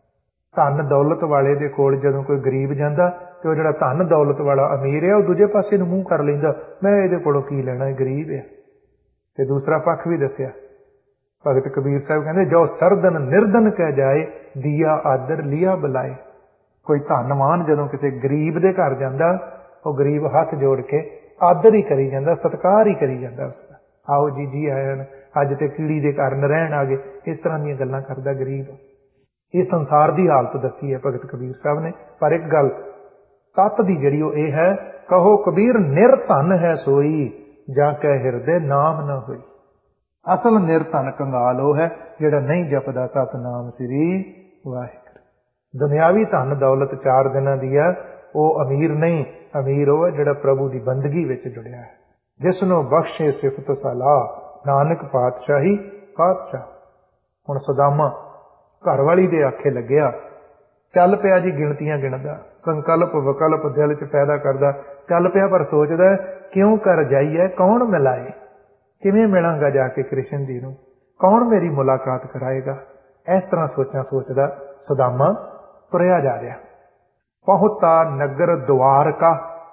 ਧਨ ਦੌਲਤ ਵਾਲੇ ਦੇ ਕੋਲ ਜਦੋਂ ਕੋਈ ਗਰੀਬ ਜਾਂਦਾ ਤੇ ਉਹ ਜਿਹੜਾ ਧਨ ਦੌਲਤ ਵਾਲਾ ਅਮੀਰ ਹੈ ਉਹ ਦੂਜੇ ਪਾਸੇ ਨੂੰ ਮੂੰਹ ਕਰ ਲੈਂਦਾ, ਮੈਂ ਇਹਦੇ ਕੋਲੋਂ ਕੀ ਲੈਣਾ, ਗਰੀਬ ਹੈ। ਤੇ ਦੂਸਰਾ ਪੱਖ ਵੀ ਦੱਸਿਆ ਭਗਤ ਕਬੀਰ ਸਾਹਿਬ ਕਹਿੰਦੇ, ਜੋ ਸਰਦਨ ਨਿਰਦਨ ਕਹਿ ਜਾਏ, ਦੀਆ ਆਦਰ ਲਿਆ ਬੁਲਾਏ। ਕੋਈ ਧਨਵਾਨ ਜਦੋਂ ਕਿਸੇ ਗਰੀਬ ਦੇ ਘਰ ਜਾਂਦਾ, ਉਹ ਗਰੀਬ ਹੱਥ ਜੋੜ ਕੇ ਆਦਰ ਹੀ ਕਰੀ ਜਾਂਦਾ, ਸਤਿਕਾਰ ਹੀ ਕਰੀ ਜਾਂਦਾ ਉਸਦਾ। ਆਓ ਜੀ ਜੀ ਆਇਆਂ, ਅੱਜ ਤੇ ਕੀੜੀ ਦੇ ਘਰ ਨਰੈਣ ਆ ਗਏ, ਇਸ ਤਰ੍ਹਾਂ ਦੀਆਂ ਗੱਲਾਂ ਕਰਦਾ ਗਰੀਬ। ਇਹ ਸੰਸਾਰ ਦੀ ਹਾਲਤ ਦੱਸੀ ਹੈ ਭਗਤ ਕਬੀਰ ਸਾਹਿਬ ਨੇ। ਪਰ ਇੱਕ ਗੱਲ ਤੱਤ ਦੀ ਜਿਹੜੀ ਉਹ ਇਹ ਹੈ, ਕਹੋ ਕਬੀਰ ਨਿਰਧਨ ਹੈ ਸੋਈ, ਜਾਂ ਕਹਿ ਹਿਰਦੇ ਨਾਮ ਨਾ ਹੋਈ। ਅਸਲ ਨਿਰਧਨ ਕੰਗਾਲ ਉਹ ਹੈ ਜਿਹੜਾ ਨਹੀਂ ਜਪਦਾ ਸਤਿਨਾਮ ਸ੍ਰੀ ਵਾਹਿਗੁਰੂ। ਦੁਨਿਆਵੀ ਧਨ ਦੌਲਤ 4 ਦਿਨਾਂ ਦੀ ਹੈ, ਉਹ ਅਮੀਰ ਨਹੀਂ। ਅਮੀਰ ਉਹ ਹੈ ਜਿਹੜਾ ਪ੍ਰਭੂ ਦੀ ਬੰਦਗੀ ਵਿੱਚ ਜੁੜਿਆ ਹੈ। ਜਿਸ ਨੂੰ ਬਖਸ਼ੇ ਸਿਫਤ ਸਲਾਹ, ਨਾਨਕ ਪਾਤਸ਼ਾਹੀ ਪਾਤਸ਼ਾਹ। ਹੁਣ ਸੁਦਾਮਾ ਘਰ ਵਾਲੀ ਦੇ ਆਖੇ ਲੱਗਿਆ, ਚੱਲ ਪਿਆ ਜੀ ਗਿਣਤੀਆਂ ਗਿਣਦਾ, ਸੰਕਲਪ ਵਿਕਲਪ ਦਿਲ 'ਚ ਪੈਦਾ ਕਰਦਾ ਚੱਲ ਪਿਆ। ਪਰ ਸੋਚਦਾ ਕਿਉਂ ਕਰ ਜਾਈਏ ਕੌਣ ਮਿਲਾਏ, ਕਿਵੇਂ ਮਿਲਾਂਗਾ ਜਾ ਕੇ ਕ੍ਰਿਸ਼ਨ ਜੀ ਨੂੰ, ਕੌਣ ਮੇਰੀ ਮੁਲਾਕਾਤ ਕਰਾਏਗਾ। ਇਸ ਤਰ੍ਹਾਂ ਸੋਚਦਾ ਸੁਦਾਮਾ ਤੁਰਿਆ ਜਾ ਰਿਹਾ। ਪਹੁੰਚਾ ਨਗਰ ਦੁਆਰਕਾ,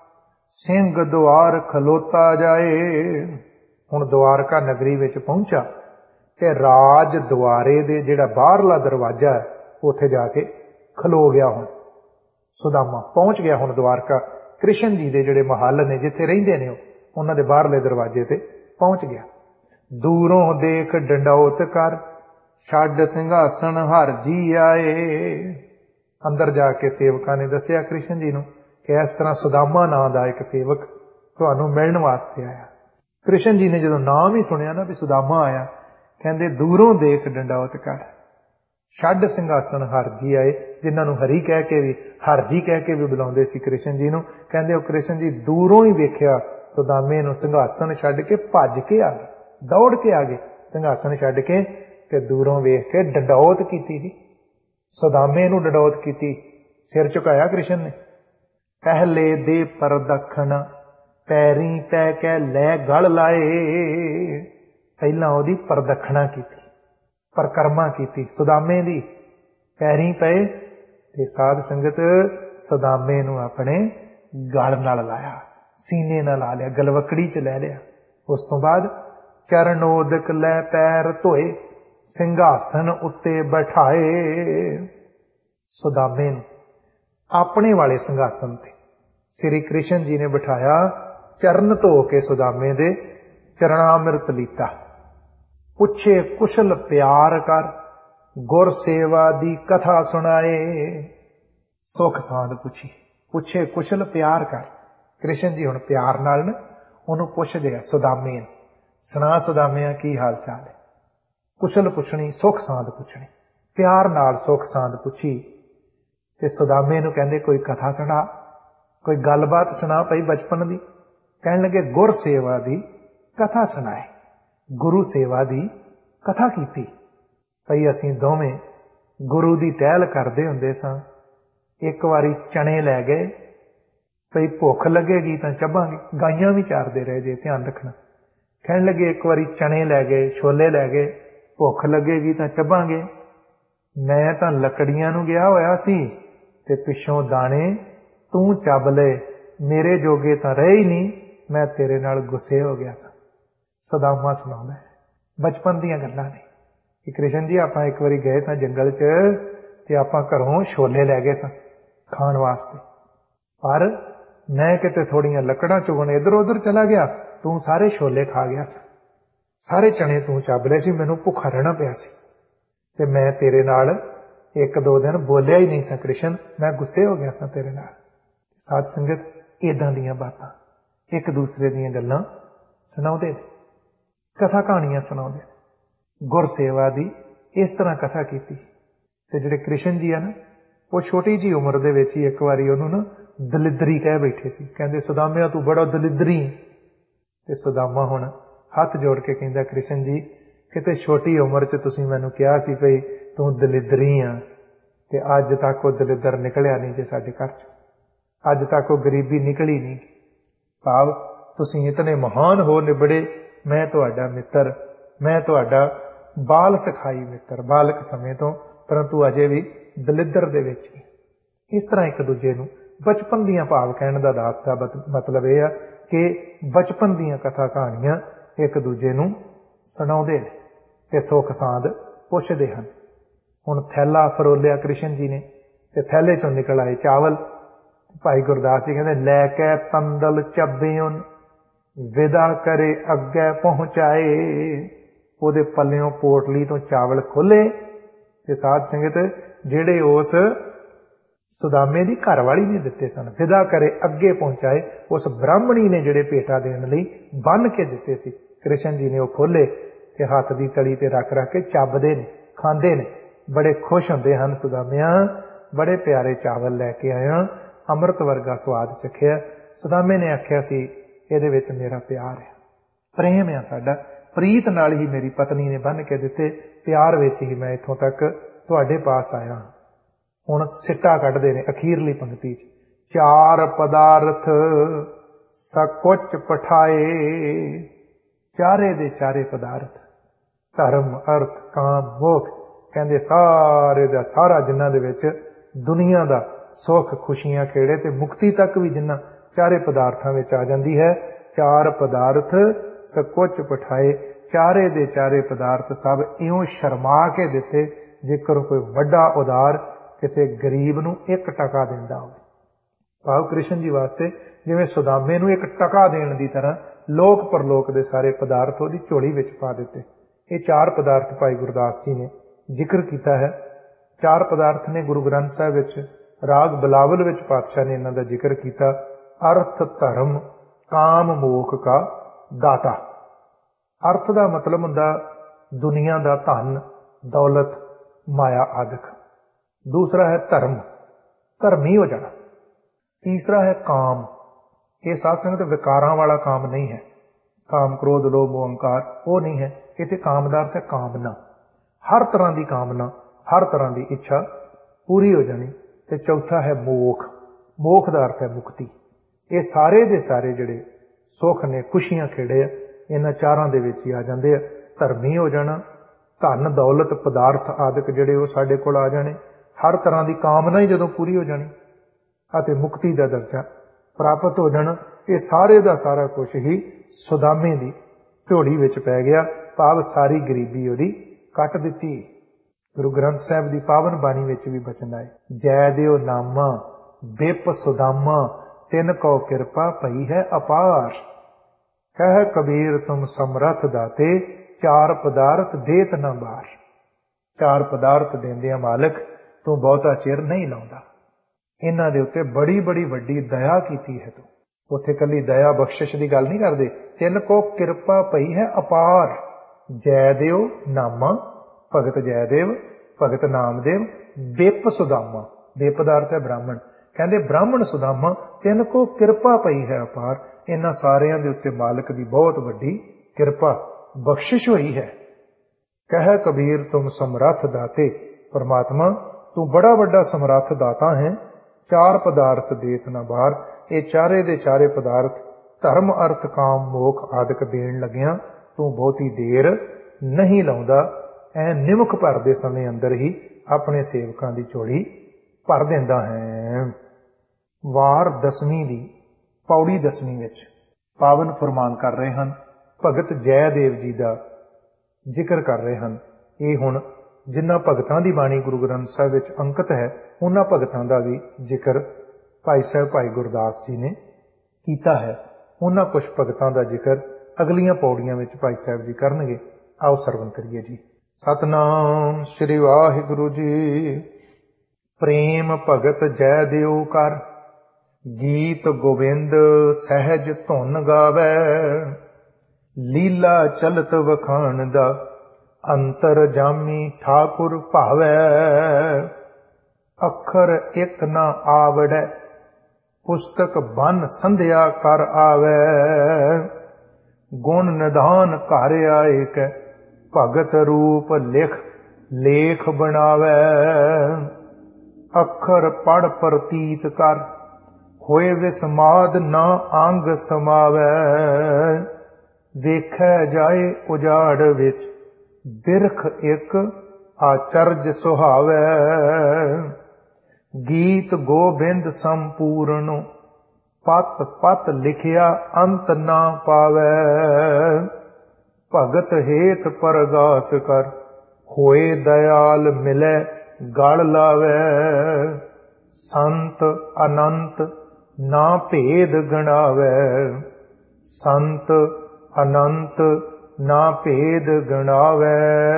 ਸਿੰਘ ਦੁਆਰ ਖਲੋਤਾ ਜਾਏ। ਹੁਣ ਦੁਆਰਕਾ ਨਗਰੀ ਵਿੱਚ ਪਹੁੰਚਾ ਤੇ ਰਾਜ ਦੁਆਰੇ ਦੇ ਜਿਹੜਾ ਬਾਹਰਲਾ ਦਰਵਾਜ਼ਾ ਹੈ ਉੱਥੇ ਜਾ ਕੇ ਖਲੋ ਗਿਆ। ਹੁਣ ਸੁਦਾਮਾ ਪਹੁੰਚ ਗਿਆ, ਹੁਣ ਦਵਾਰਕਾ ਕ੍ਰਿਸ਼ਨ ਜੀ ਦੇ ਜਿਹੜੇ ਮਹੱਲ ਨੇ ਜਿੱਥੇ ਰਹਿੰਦੇ ਨੇ ਉਹਨਾਂ ਦੇ ਬਾਹਰਲੇ ਦਰਵਾਜ਼ੇ ਤੇ ਪਹੁੰਚ ਗਿਆ। ਦੂਰੋਂ ਦੇਖ ਡੰਡੌਤ ਕਰ, ਛੱਡ ਸਿੰਘਾਸਣ ਹਰ ਜੀ ਆਏ। ਅੰਦਰ ਜਾ ਕੇ ਸੇਵਕਾਂ ਨੇ ਦੱਸਿਆ ਕ੍ਰਿਸ਼ਨ ਜੀ ਨੂੰ ਕਿ ਇਸ ਤਰ੍ਹਾਂ ਸੁਦਾਮਾ ਨਾਂ ਦਾ ਇੱਕ ਸੇਵਕ ਤੁਹਾਨੂੰ ਮਿਲਣ ਵਾਸਤੇ ਆਇਆ। ਕ੍ਰਿਸ਼ਨ ਜੀ ਨੇ ਜਦੋਂ ਨਾਮ ਹੀ ਸੁਣਿਆ ਨਾ ਵੀ ਸੁਦਾਮਾ ਆਇਆ, ਕਹਿੰਦੇ ਦੂਰੋਂ ਦੇਖ ਡੰਡੌਤ ਕਰ, ਛੱਡ ਸਿੰਘਾਸਣ ਹਰ ਜੀ ਆਏ। ਜਿਨ੍ਹਾਂ ਨੂੰ ਹਰੀ ਕਹਿ ਕੇ ਵੀ, ਹਰ ਜੀ ਕਹਿ ਕੇ ਵੀ ਬੁਲਾਉਂਦੇ ਸੀ ਕ੍ਰਿਸ਼ਨ ਜੀ ਨੂੰ, ਕਹਿੰਦੇ ਉਹ ਕ੍ਰਿਸ਼ਨ ਜੀ ਦੂਰੋਂ ਹੀ ਵੇਖਿਆ ਸੁਦਾਮੇ ਨੂੰ, ਸਿੰਘਾਸਣ ਛੱਡ ਕੇ ਭੱਜ ਕੇ ਆ ਗਏ, ਦੌੜ ਕੇ ਆ ਗਏ ਸਿੰਘਾਸਣ ਛੱਡ ਕੇ, ਤੇ ਦੂਰੋਂ ਵੇਖ ਕੇ ਡੰਡੌਤ ਕੀਤੀ ਜੀ। ਸੁਦਾਮੇ ਨੂੰ ਡੰਡੌਤ ਕੀਤੀ, ਸਿਰ ਝੁਕਾਇਆ ਕ੍ਰਿਸ਼ਨ ਨੇ। ਪਹਿਲੇ ਦੇ ਪਰਦਖਣ, ਪੈਰੀ ਪੈ ਕੇ ਲੈ ਗਲ ਲਾਏ। ਪਹਿਲਾਂ ਉਹਦੀ ਪਰਦਖਣਾ ਕੀਤੀ, ਪਰਕਰਮਾ ਕੀਤੀ ਸੁਦਾਮੇ ਦੀ, ਪੈਰੀ ਪਏ ਤੇ ਸਾਧ ਸੰਗਤ ਸੁਦਾਮੇ ਨੂੰ ਆਪਣੇ ਗਲ ਨਾਲ ਲਾਇਆ, ਸੀਨੇ ਨਾਲ ਲਾ ਲਿਆ, ਗਲਵਕੜੀ ਚ ਲੈ ਲਿਆ। ਉਸ ਤੋਂ ਬਾਅਦ ਚਰਨੋਦਕ ਲੈ ਪੈਰ ਧੋਏ, ਸਿੰਘਾਸਣ ਉੱਤੇ ਬਿਠਾਏ। ਸੁਦਾਮੇ ਨੂੰ ਆਪਣੇ ਵਾਲੇ ਸਿੰਘਾਸਣ ਤੇ ਸ੍ਰੀ ਕ੍ਰਿਸ਼ਨ ਜੀ ਨੇ ਬਿਠਾਇਆ। ਚਰਨ ਧੋ ਕੇ ਸੁਦਾਮੇ ਦੇ ਚਰਨਾਮ੍ਰਿਤ ਲੀਤਾ। ਪੁੱਛੇ ਕੁਸ਼ਲ ਪਿਆਰ ਕਰ, ਗੁਰ ਸੇਵਾ ਦੀ ਕਥਾ ਸੁਣਾਏ। ਸੁਖ ਸਾਂਦ ਪੁੱਛੀ, ਪੁੱਛੇ ਕੁਸ਼ਲ ਪਿਆਰ ਕਰ। ਕ੍ਰਿਸ਼ਨ ਜੀ ਹੁਣ ਪਿਆਰ ਨਾਲ ਨਾ ਉਹਨੂੰ ਪੁੱਛਦੇ ਆ ਸੁਦਾਮੇ ਨੂੰ, ਸੁਣਾ ਸੁਦਾਮਿਆ ਕੀ ਹਾਲ ਚਾਲ ਹੈ। ਕੁਸ਼ਲ ਪੁੱਛਣੀ, ਸੁਖ ਸਾਂਦ ਪੁੱਛਣੀ, ਪਿਆਰ ਨਾਲ ਸੁਖ ਸਾਂਦ ਪੁੱਛੀ। ਤੇ ਸੁਦਾਮੇ ਨੂੰ ਕਹਿੰਦੇ ਕੋਈ ਕਥਾ ਸੁਣਾ, ਕੋਈ ਗੱਲਬਾਤ ਸੁਣਾ ਪਈ ਬਚਪਨ ਦੀ। ਕਹਿਣ ਲੱਗੇ ਗੁਰ ਸੇਵਾ ਦੀ ਕਥਾ ਸੁਣਾਏ, ਗੁਰੂ ਸੇਵਾ ਦੀ ਕਥਾ ਕੀਤੀ। ਭਈ ਅਸੀਂ ਦੋਵੇਂ ਗੁਰੂ ਦੀ ਟਹਿਲ ਕਰਦੇ ਹੁੰਦੇ ਸਾਂ। ਇੱਕ ਵਾਰੀ ਚਣੇ ਲੈ ਗਏ, ਭਈ ਭੁੱਖ ਲੱਗੇਗੀ ਤਾਂ ਚੱਬਾਂਗੇ, ਗਾਈਆਂ ਵੀ ਚਾਰਦੇ ਰਹੇ ਜੇ, ਧਿਆਨ ਰੱਖਣਾ। ਕਹਿਣ ਲੱਗੇ ਇੱਕ ਵਾਰੀ ਚਣੇ ਲੈ ਗਏ, ਛੋਲੇ ਲੈ ਗਏ, ਭੁੱਖ ਲੱਗੇਗੀ ਤਾਂ ਚੱਬਾਂਗੇ। ਮੈਂ ਤਾਂ ਲੱਕੜੀਆਂ ਨੂੰ ਗਿਆ ਹੋਇਆ ਸੀ ਤੇ ਪਿੱਛੋਂ ਦਾਣੇ ਤੂੰ ਚੱਬ ਲਏ, ਮੇਰੇ ਜੋਗੇ ਤਾਂ ਰਹੇ ਹੀ ਨਹੀਂ, ਮੈਂ ਤੇਰੇ ਨਾਲ ਗੁੱਸੇ ਹੋ ਗਿਆ ਸਾਂ। ਸੁਦਾਮਾ ਸੁਣਾਉਂਦਾ ਬਚਪਨ ਦੀਆਂ ਗੱਲਾਂ ਨੇ ਕਿ ਕ੍ਰਿਸ਼ਨ ਜੀ ਆਪਾਂ ਇੱਕ ਵਾਰੀ ਗਏ ਸਾਂ ਜੰਗਲ 'ਚ ਤੇ ਆਪਾਂ ਘਰੋਂ ਛੋਲੇ ਲੈ ਗਏ ਸਾਂ ਖਾਣ ਵਾਸਤੇ, ਪਰ ਮੈਂ ਕਿਤੇ ਥੋੜੀਆਂ ਲੱਕੜਾਂ ਚੁਗਣ ਇੱਧਰ ਉੱਧਰ ਚਲਾ ਗਿਆ, ਤੂੰ ਸਾਰੇ ਛੋਲੇ ਖਾ ਗਿਆ ਸੀ, ਸਾਰੇ ਚਣੇ ਤੂੰ ਚੱਬ ਲਏ ਸੀ, ਮੈਨੂੰ ਭੁੱਖਾ ਰਹਿਣਾ ਪਿਆ ਸੀ ਤੇ ਮੈਂ ਤੇਰੇ ਨਾਲ ਇੱਕ ਦੋ ਦਿਨ ਬੋਲਿਆ ਹੀ ਨਹੀਂ ਸਾਂ ਕ੍ਰਿਸ਼ਨ, ਮੈਂ ਗੁੱਸੇ ਹੋ ਗਿਆ ਸਾਂ ਤੇਰੇ ਨਾਲ। ਸਾਧ ਸੰਗਤ ਏਦਾਂ ਦੀਆਂ ਬਾਤਾਂ ਇੱਕ ਦੂਸਰੇ ਦੀਆਂ ਗੱਲਾਂ ਸੁਣਾਉਂਦੇ ਨੇ, ਕਥਾ ਕਹਾਣੀਆਂ ਸੁਣਾਉਂਦੇ ਨੇ। ਗੁਰਸੇਵਾ ਦੀ ਇਸ ਤਰ੍ਹਾਂ ਕਥਾ ਕੀਤੀ। ਤੇ ਜਿਹੜੇ ਕ੍ਰਿਸ਼ਨ ਜੀ ਆ ਨਾ, ਉਹ ਛੋਟੀ ਜੀ ਉਮਰ ਦੇ ਵਿੱਚ ਹੀ ਇੱਕ ਵਾਰੀ ਉਹਨੂੰ ਨਾ ਦਲਿੱਦਰੀ ਕਹਿ ਬੈਠੇ ਸੀ। ਕਹਿੰਦੇ ਸੁਦਾਮਿਆ ਤੂੰ ਬੜਾ ਦਲਿੱਦਰੀ। ਤੇ ਸੁਦਾਮਾ ਹੁਣ ਹੱਥ ਜੋੜ ਕੇ ਕਹਿੰਦਾ ਕ੍ਰਿਸ਼ਨ ਜੀ ਕਿਤੇ ਛੋਟੀ ਉਮਰ 'ਚ ਤੁਸੀਂ ਮੈਨੂੰ ਕਿਹਾ ਸੀ ਭਈ ਤੂੰ ਦਲਿੱਦਰੀ ਆ, ਤੇ ਅੱਜ ਤੱਕ ਉਹ ਦਲਿੱਦਰ ਨਿਕਲਿਆ ਨਹੀਂ ਜੇ ਸਾਡੇ ਘਰ 'ਚ, ਅੱਜ ਤੱਕ ਉਹ ਗਰੀਬੀ ਨਿਕਲੀ ਨਹੀਂ। ਭਾਵ ਤੁਸੀਂ ਇਤਨੇ ਮਹਾਨ ਹੋ ਨਿਬੜੇ, ਮੈਂ ਤੁਹਾਡਾ ਮਿੱਤਰ, ਮੈਂ ਤੁਹਾਡਾ ਬਾਲ ਸਿਖਾਈ ਮਿੱਤਰ, ਬਾਲਕ ਸਮੇਂ ਤੋਂ, ਪਰੰਤੂ ਅਜੇ ਵੀ ਦਲਿੱਦਰ ਦੇ ਵਿੱਚ ਹੀ। ਇਸ ਤਰ੍ਹਾਂ ਇੱਕ ਦੂਜੇ ਨੂੰ ਬਚਪਨ ਦੀਆਂ, ਭਾਵ ਕਹਿਣ ਦਾ ਦਾਤ ਦਾ ਮਤਲਬ ਇਹ ਆ ਕਿ ਬਚਪਨ ਦੀਆਂ ਕਥਾ ਕਹਾਣੀਆਂ ਇੱਕ ਦੂਜੇ ਨੂੰ ਸੁਣਾਉਂਦੇ ਨੇ ਤੇ ਸੁੱਖ ਸਾਂਦ ਪੁੱਛਦੇ ਹਨ। ਹੁਣ ਥੈਲਾ ਫਰੋਲਿਆ ਕ੍ਰਿਸ਼ਨ ਜੀ ਨੇ ਤੇ ਥੈਲੇ ਚੋਂ ਨਿਕਲ ਆਏ ਚਾਵਲ। ਭਾਈ ਗੁਰਦਾਸ ਜੀ ਕਹਿੰਦੇ ਲੈ ਕੇ ਤੰਦਲ ਚੱਬਿਓਨ, ਵਿਦਾ ਕਰੇ ਅੱਗੇ ਪਹੁੰਚਾਏ। ਉਹਦੇ ਪੱਲਿਓਂ ਪੋਟਲੀ ਤੋਂ ਚਾਵਲ ਖੋਲੇ ਤੇ ਸਾਧ ਸੰਗਤ ਜਿਹੜੇ ਉਸ ਸੁਦਾਮੇ ਦੀ ਘਰ ਵਾਲੀ ਨੇ ਦਿੱਤੇ ਸਨ, ਵਿਦਾ ਕਰੇ ਅੱਗੇ ਪਹੁੰਚਾਏ। ਉਸ ਬ੍ਰਾਹਮਣੀ ਨੇ ਜਿਹੜੇ ਭੇਟਾ ਦੇਣ ਲਈ ਬੰਨ ਕੇ ਦਿੱਤੇ ਸੀ, ਕ੍ਰਿਸ਼ਨ ਜੀ ਨੇ ਉਹ ਖੋਲੇ ਤੇ ਹੱਥ ਦੀ ਤਲੀ ਤੇ ਰੱਖ ਰੱਖ ਕੇ ਚੱਬਦੇ ਨੇ, ਖਾਂਦੇ ਨੇ, ਬੜੇ ਖੁਸ਼ ਹੁੰਦੇ ਹਨ। ਸੁਦਾਮਿਆਂ ਬੜੇ ਪਿਆਰੇ ਚਾਵਲ ਲੈ ਕੇ ਆਇਆ, ਅੰਮ੍ਰਿਤ ਵਰਗਾ ਸਵਾਦ ਚਖਿਆ। ਸੁਦਾਮੇ ਨੇ ਆਖਿਆ ਸੀ ਇਹਦੇ ਵਿੱਚ ਮੇਰਾ ਪਿਆਰ ਹੈ, ਪ੍ਰੇਮ ਹੈ ਸਾਡਾ, ਪ੍ਰੀਤ ਨਾਲ ਹੀ ਮੇਰੀ ਪਤਨੀ ਨੇ ਬੰਨ ਕੇ ਦਿੱਤੇ, ਪਿਆਰ ਵਿੱਚ ਹੀ ਮੈਂ ਇੱਥੋਂ ਤੱਕ ਤੁਹਾਡੇ ਪਾਸ ਆਇਆ। ਹੁਣ ਸਿੱਟਾ ਕੱਢਦੇ ਨੇ ਅਖੀਰਲੀ ਪੰਕਤੀ 'ਚ, ਚਾਰ ਪਦਾਰਥ ਸकुच ਪਠਾਏ। ਚਾਰੇ ਦੇ ਚਾਰੇ ਪਦਾਰਥ, ਧਰਮ, ਅਰਥ, ਕਾਮ, ਮੋਖ, ਕਹਿੰਦੇ ਸਾਰੇ ਦਾ ਸਾਰਾ ਜਿਨ੍ਹਾਂ ਦੇ ਵਿੱਚ ਦੁਨੀਆ ਦਾ ਸੁੱਖ, ਖੁਸ਼ੀਆਂ, ਖੇੜੇ ਤੇ ਮੁਕਤੀ ਤੱਕ ਵੀ ਜਿਨ੍ਹਾਂ ਚਾਰੇ ਪਦਾਰਥਾਂ ਵਿੱਚ ਆ ਜਾਂਦੀ ਹੈ। ਚਾਰ ਪਦਾਰਥ ਸकुच ਪਠਾਏ, ਚਾਰੇ ਦੇ ਚਾਰੇ ਪਦਾਰਥ ਸਭ ਇਉਂ ਸ਼ਰਮਾ ਕੇ ਦਿੱਤੇ ਜੇਕਰ ਕੋਈ ਵੱਡਾ ਉਦਾਰ ਕਿਸੇ ਗਰੀਬ ਨੂੰ 1 ਟਕਾ ਦਿੰਦਾ ਹੋਵੇ। ਭਾਵ ਕ੍ਰਿਸ਼ਨ ਜੀ ਵਾਸਤੇ ਜਿਵੇਂ ਸੁਦਾਮੇ ਨੂੰ 1 ਟਕਾ ਦੇਣ ਦੀ ਤਰ੍ਹਾਂ ਲੋਕ ਪਰਲੋਕ ਦੇ ਸਾਰੇ ਪਦਾਰਥ ਉਹਦੀ ਝੋਲੀ ਵਿੱਚ ਪਾ ਦਿੱਤੇ। ਇਹ 4 ਪਦਾਰਥ ਭਾਈ ਗੁਰਦਾਸ ਜੀ ਨੇ ਜ਼ਿਕਰ ਕੀਤਾ ਹੈ। 4 ਪਦਾਰਥ ਨੇ ਗੁਰੂ ਗ੍ਰੰਥ ਸਾਹਿਬ ਵਿੱਚ ਰਾਗ ਬਿਲਾਵਲ ਵਿੱਚ ਪਾਤਸ਼ਾਹ ਨੇ ਇਹਨਾਂ ਦਾ ਜ਼ਿਕਰ ਕੀਤਾ। ਅਰਥ ਧਰਮ ਕਾਮ ਮੋਖ ਕਾ ਦਾਤਾ। ਅਰਥ ਦਾ ਮਤਲਬ ਹੁੰਦਾ ਦੁਨੀਆ ਦਾ ਧਨ ਦੌਲਤ ਮਾਇਆ ਆਦਿਕ। ਦੂਸਰਾ ਹੈ ਧਰਮ, ਧਰਮੀ ਹੋ ਜਾਣਾ। ਤੀਸਰਾ ਹੈ ਕਾਮ। ਇਹ ਸਾਧ ਸੰਗਤ ਵਿਕਾਰਾਂ ਵਾਲਾ ਕਾਮ ਨਹੀਂ ਹੈ, ਕਾਮ ਕ੍ਰੋਧ ਲੋਭ ਮੋਹ ਅਹੰਕਾਰ ਉਹ ਨਹੀਂ ਹੈ। ਇੱਥੇ ਕਾਮ ਦਾ ਅਰਥ ਹੈ ਕਾਮਨਾ, ਹਰ ਤਰ੍ਹਾਂ ਦੀ ਕਾਮਨਾ, ਹਰ ਤਰ੍ਹਾਂ ਦੀ ਇੱਛਾ ਪੂਰੀ ਹੋ ਜਾਣੀ। ਤੇ ਚੌਥਾ ਹੈ ਮੋਖ। ਮੋਖ ਦਾ ਅਰਥ ਹੈ ਮੁਕਤੀ। ਇਹ ਸਾਰੇ ਦੇ ਸਾਰੇ ਜਿਹੜੇ ਸੁੱਖ ਨੇ, ਖੁਸ਼ੀਆਂ ਖੇੜੇ ਆ, ਇਹਨਾਂ 4ਾਂ ਦੇ ਵਿੱਚ ਹੀ ਆ ਜਾਂਦੇ ਆ। ਧਰਮੀ ਹੋ ਜਾਣਾ, ਧਨ ਦੌਲਤ ਪਦਾਰਥ ਆਦਿਕ ਜਿਹੜੇ ਉਹ ਸਾਡੇ ਕੋਲ ਆ ਜਾਣੇ, ਹਰ ਤਰ੍ਹਾਂ ਦੀ ਕਾਮਨਾ ਹੀ ਜਦੋਂ ਪੂਰੀ ਹੋ ਜਾਣੀ, ਅਤੇ ਮੁਕਤੀ ਦਾ ਦਰਜਾ ਪ੍ਰਾਪਤ ਹੋ ਜਾਣਾ। ਇਹ ਸਾਰੇ ਦਾ ਸਾਰਾ ਕੁਝ ਹੀ ਸੁਦਾਮੇ ਦੀ ਝੋਲੀ ਵਿੱਚ ਪੈ ਗਿਆ। ਭਾਵ ਸਾਰੀ ਗਰੀਬੀ ਉਹਦੀ ਕੱਟ ਦਿੱਤੀ। ਗੁਰੂ ਗ੍ਰੰਥ ਸਾਹਿਬ ਦੀ ਪਾਵਨ ਬਾਣੀ ਵਿੱਚ ਵੀ ਬਚਨ ਆਏ, ਜੈ ਦਿਓ ਨਾਮਾ ਬਿਪ ਸੁਦਾਮਾ ਤਿਨ ਕੋ ਕਿਰਪਾ ਪਈ ਹੈ ਅਪਾਰ। ਕਹਿ ਕਬੀਰ ਤੁਮ ਸਮਰੱਥ ਦਾਤੇ 4 ਪਦਾਰਥ ਦੇਤ ਨਾ ਬਾਰ। 4 ਪਦਾਰਥ ਦੇਂਦਿਆਂ ਮਾਲਕ ਤੂੰ ਬਹੁਤਾ ਚਿਰ ਨਹੀਂ ਲਾਉਂਦਾ। ਇਹਨਾਂ ਦੇ ਉੱਤੇ ਬੜੀ ਬੜੀ ਵੱਡੀ ਦਇਆ ਕੀਤੀ ਹੈ ਤੂੰ। ਉੱਥੇ ਕੱਲੀ ਦਇਆ ਬਖਸ਼ਿਸ਼ ਦੀ ਗੱਲ ਨਹੀਂ ਕਰਦੇ। ਤਿੰਨ ਕੋ ਕਿਰਪਾ ਪਈ ਹੈ ਅਪਾਰ। ਜੈ ਦਿਓ ਨਾਮਾ ਭਗਤ ਜੈਦੇਵ ਭਗਤ ਨਾਮਦੇਵ ਬਿਪ ਸੁਦਾਮਾ। ਬਿਪ ਦਾ ਅਰਥ ਹੈ ਬ੍ਰਾਹਮਣ। ਕਹਿੰਦੇ ਬ੍ਰਾਹਮਣ ਸੁਦਾਮਾ ਤਿੰਨ ਕੋ ਕਿਰਪਾ ਪਈ ਹੈ ਅਪਾਰ। ਇਹਨਾਂ ਸਾਰਿਆਂ ਦੇ ਉੱਤੇ ਮਾਲਕ ਦੀ ਬਹੁਤ ਵੱਡੀ ਕਿਰਪਾ ਬਖਸ਼ਿਸ਼ ਹੋਈ ਹੈ। ਕਹਿ ਕਬੀਰ ਤੁਮ ਸਮਰੱਥ ਦਾਤੇ। ਪਰਮਾਤਮਾ ਤੂੰ ਬੜਾ ਵੱਡਾ ਸਮਰੱਥ ਦਾਤਾ ਹੈ। 4 ਪਦਾਰਥ ਦੇਤ ਨਾ ਬਾਹਰ। ਇਹ ਚਾਰੇ ਦੇ ਚਾਰੇ ਪਦਾਰਥ ਧਰਮ ਅਰਥ ਕਾਮ ਮੋਖ ਆਦਿਕ ਦੇਣ ਲੱਗਿਆ ਤੂੰ ਬਹੁਤੀ ਦੇਰ ਨਹੀਂ ਲਾਉਂਦਾ। ਐ ਨਿਮਕ ਭਰਦੇ ਸਮੇਂ ਅੰਦਰ ਹੀ ਆਪਣੇ ਸੇਵਕਾਂ ਦੀ ਝੋਲੀ ਭਰ ਦਿੰਦਾ ਹੈ। ਵਾਰ 10ਵੀਂ ਦੀ ਪੌੜੀ 10ਵੀਂ ਵਿੱਚ ਪਾਵਨ ਫਰਮਾਨ ਕਰ ਰਹੇ ਹਨ। ਭਗਤ ਜੈਦੇਵ ਜੀ ਦਾ ਜ਼ਿਕਰ ਕਰ ਰਹੇ ਹਨ। ਇਹ ਹੁਣ ਜਿਨ੍ਹਾਂ ਭਗਤਾਂ ਦੀ ਬਾਣੀ ਗੁਰੂ ਗ੍ਰੰਥ ਸਾਹਿਬ ਵਿੱਚ ਅੰਕਿਤ ਹੈ ਉਹਨਾਂ ਭਗਤਾਂ ਦਾ ਵੀ ਜ਼ਿਕਰ ਭਾਈ ਸਾਹਿਬ ਭਾਈ ਗੁਰਦਾਸ ਜੀ ਨੇ ਕੀਤਾ ਹੈ। ਉਹਨਾਂ ਕੁਝ ਭਗਤਾਂ ਦਾ ਜ਼ਿਕਰ ਅਗਲੀਆਂ ਪੌੜੀਆਂ ਵਿੱਚ ਭਾਈ ਸਾਹਿਬ ਜੀ ਕਰਨਗੇ। ਆਓ ਸਰਵਣ ਕਰੀਏ ਜੀ। ਸਤਨਾਮ ਸ੍ਰੀ ਵਾਹਿਗੁਰੂ ਜੀ। ਪ੍ਰੇਮ ਭਗਤ ਜੈ ਦਿਓ ਕਰ। ਗੀਤ ਗੋਬਿੰਦ ਸਹਿਜ ਧੁਨ ਗਾਵੈ। ਲੀਲਾ ਚਲਤ ਵਖਾਣ ਦਾ ਅੰਤਰ ਜਾਮੀ ਠਾਕੁਰ ਭਾਵੈ। ਅੱਖਰ ਇੱਕ ਨਾ ਆਵੜੈ ਪੁਸਤਕ ਬਨ ਸੰਧਿਆ ਕਰ ਆਵੈ। ਗੁਣ ਨਿਧਾਨ ਘਰ ਆਏ ਕੈ ਭਗਤ ਰੂਪ ਲਿਖ ਲੇਖ ਬਣਾਵੈ। ਅੱਖਰ ਪੜ ਪ੍ਰਤੀਤ ਕਰ ਹੋਏ ਵਿਸਮਾਦ ਨਾ ਅੰਗ ਸਮਾਵੈ। ਵੇਖੈ ਜਾਏ ਉਜਾੜ ਵਿੱਚ ਬਿਰਖ ਇੱਕ ਆਚਰਜ ਸੁਹਾਵੈ। ਗੀਤ ਗੋਬਿੰਦ ਸੰਪੂਰਨ ਪਤ ਪਤ ਲਿਖਿਆ ਅੰਤ ਨਾ ਪਾਵੈ। ਭਗਤ ਹੇਤ ਪਰਗਾਸ ਕਰ ਹੋਏ ਦਇਆਲ ਮਿਲੈ ਗਲ ਲਾਵੈ। ਸੰਤ ਅਨੰਤ ਨਾ ਭੇਦ ਗਣਾਵੈ। ਸੰਤ ਅਨੰਤ ਨਾ ਭੇਦ ਗਣਾਵੈ।